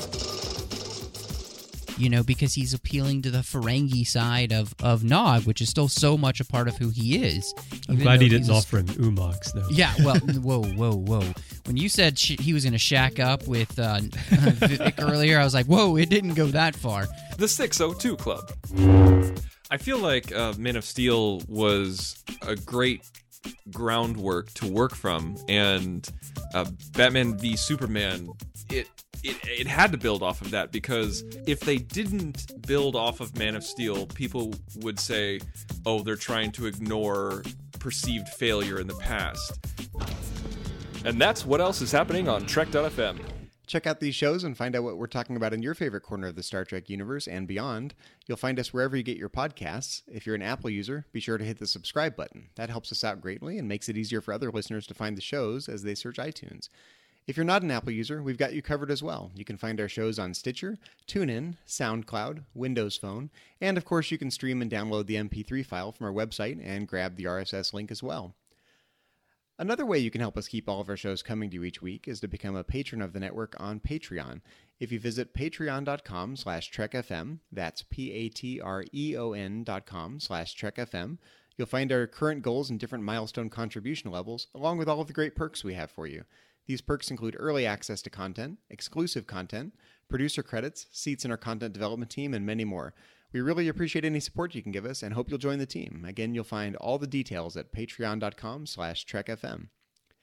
You know, because he's appealing to the Ferengi side of, of Nog, which is still so much a part of who he is. I'm Even glad he though didn't he's a- offer him Umox, though. Yeah, well, whoa, whoa, whoa. When you said sh- he was going to shack up with uh, Vic earlier, I was like, whoa, it didn't go that far. The six oh two Club. I feel like uh, Man of Steel was a great groundwork to work from, and uh, Batman v Superman, it, it it had to build off of that, because if they didn't build off of Man of Steel, people would say, oh, they're trying to ignore perceived failure in the past. And that's what else is happening on Trek dot F M. Check out these shows and find out what we're talking about in your favorite corner of the Star Trek universe and beyond. You'll find us wherever you get your podcasts. If you're an Apple user, be sure to hit the subscribe button. That helps us out greatly and makes it easier for other listeners to find the shows as they search iTunes. If you're not an Apple user, we've got you covered as well. You can find our shows on Stitcher, TuneIn, SoundCloud, Windows Phone, and of course you can stream and download the M P three file from our website and grab the R S S link as well. Another way you can help us keep all of our shows coming to you each week is to become a patron of the network on Patreon. If you visit patreon.com slash trekfm, that's P-A-T-R-E-O-N dot com slash trekfm, you'll find our current goals and different milestone contribution levels, along with all of the great perks we have for you. These perks include early access to content, exclusive content, producer credits, seats in our content development team, and many more. We really appreciate any support you can give us and hope you'll join the team. Again, you'll find all the details at patreon.com slash trekfm.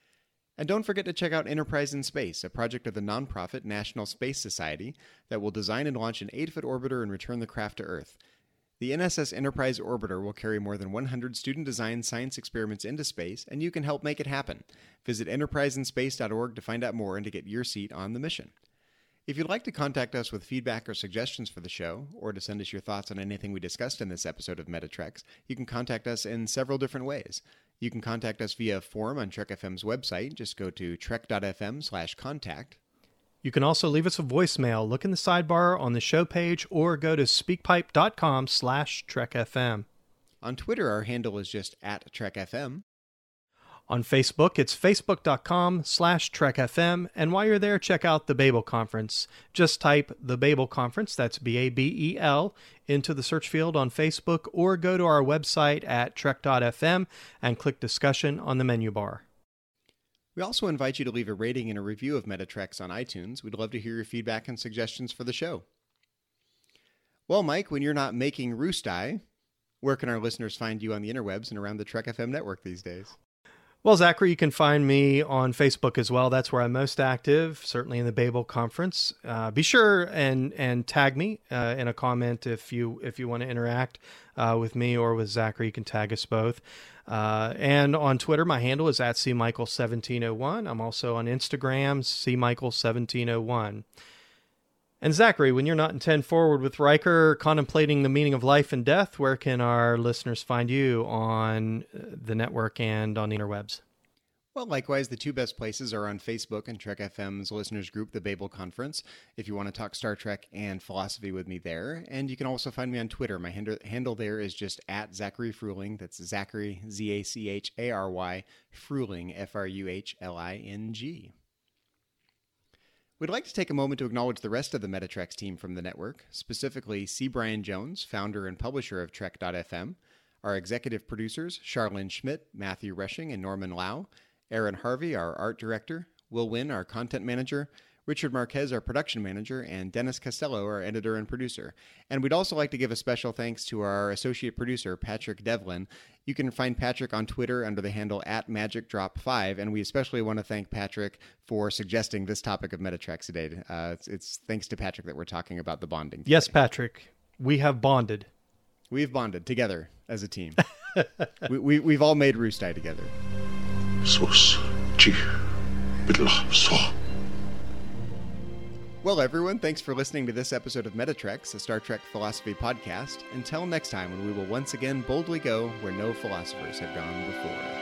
And don't forget to check out Enterprise in Space, a project of the nonprofit National Space Society that will design and launch an eight-foot orbiter and return the craft to Earth. The N S S Enterprise Orbiter will carry more than one hundred student-designed science experiments into space, and you can help make it happen. Visit enterprise in space dot org to find out more and to get your seat on the mission. If you'd like to contact us with feedback or suggestions for the show, or to send us your thoughts on anything we discussed in this episode of Metatreks, you can contact us in several different ways. You can contact us via a form on Trek F M's website. Just go to trek dot f m slash contact. You can also leave us a voicemail. Look in the sidebar on the show page or go to speakpipe dot com slash trek f m. On Twitter, our handle is just at Trek F M. On Facebook, it's facebook dot com slash trek f m. And while you're there, check out the Babel Conference. Just type the Babel Conference, that's B A B E L, into the search field on Facebook, or go to our website at trek dot f m and click discussion on the menu bar. We also invite you to leave a rating and a review of Metatreks on iTunes. We'd love to hear your feedback and suggestions for the show. Well, Mike, when you're not making Roostai, where can our listeners find you on the interwebs and around the Trek F M network these days? Well, Zachary, you can find me on Facebook as well. That's where I'm most active, certainly in the Babel Conference. Uh, be sure and and tag me uh, in a comment if you if you want to interact uh, with me or with Zachary. You can tag us both. Uh, and on Twitter, my handle is at C Michael seventeen oh one. I'm also on Instagram, C Michael seventeen oh one. And Zachary, when you're not in ten forward with Riker contemplating the meaning of life and death, where can our listeners find you on the network and on the interwebs? Well, likewise, the two best places are on Facebook and Trek F M's listeners group, the Babel Conference, if you want to talk Star Trek and philosophy with me there. And you can also find me on Twitter. My handle, handle there is just at Zachary Fruhling. That's Zachary, Z A C H A R Y, Fruhling, F R U H L I N G. We'd like to take a moment to acknowledge the rest of the Metatreks team from the network, specifically C. Brian Jones, founder and publisher of Trek dot f m, our executive producers, Charlene Schmidt, Matthew Rushing, and Norman Lau, Aaron Harvey, our art director, Will Wynn, our content manager, Richard Marquez, our production manager, and Dennis Costello, our editor and producer. And we'd also like to give a special thanks to our associate producer, Patrick Devlin. You can find Patrick on Twitter under the handle at Magic Drop five, and we especially want to thank Patrick for suggesting this topic of Metatreks today. Uh, it's, it's thanks to Patrick that we're talking about the bonding today. Yes, Patrick, we have bonded. We've bonded together as a team. we, we, we've all made Roostai together. Sus, chi, bidla, so. Well, everyone, thanks for listening to this episode of Metatreks, a Star Trek philosophy podcast. Until next time, when we will once again boldly go where no philosophers have gone before.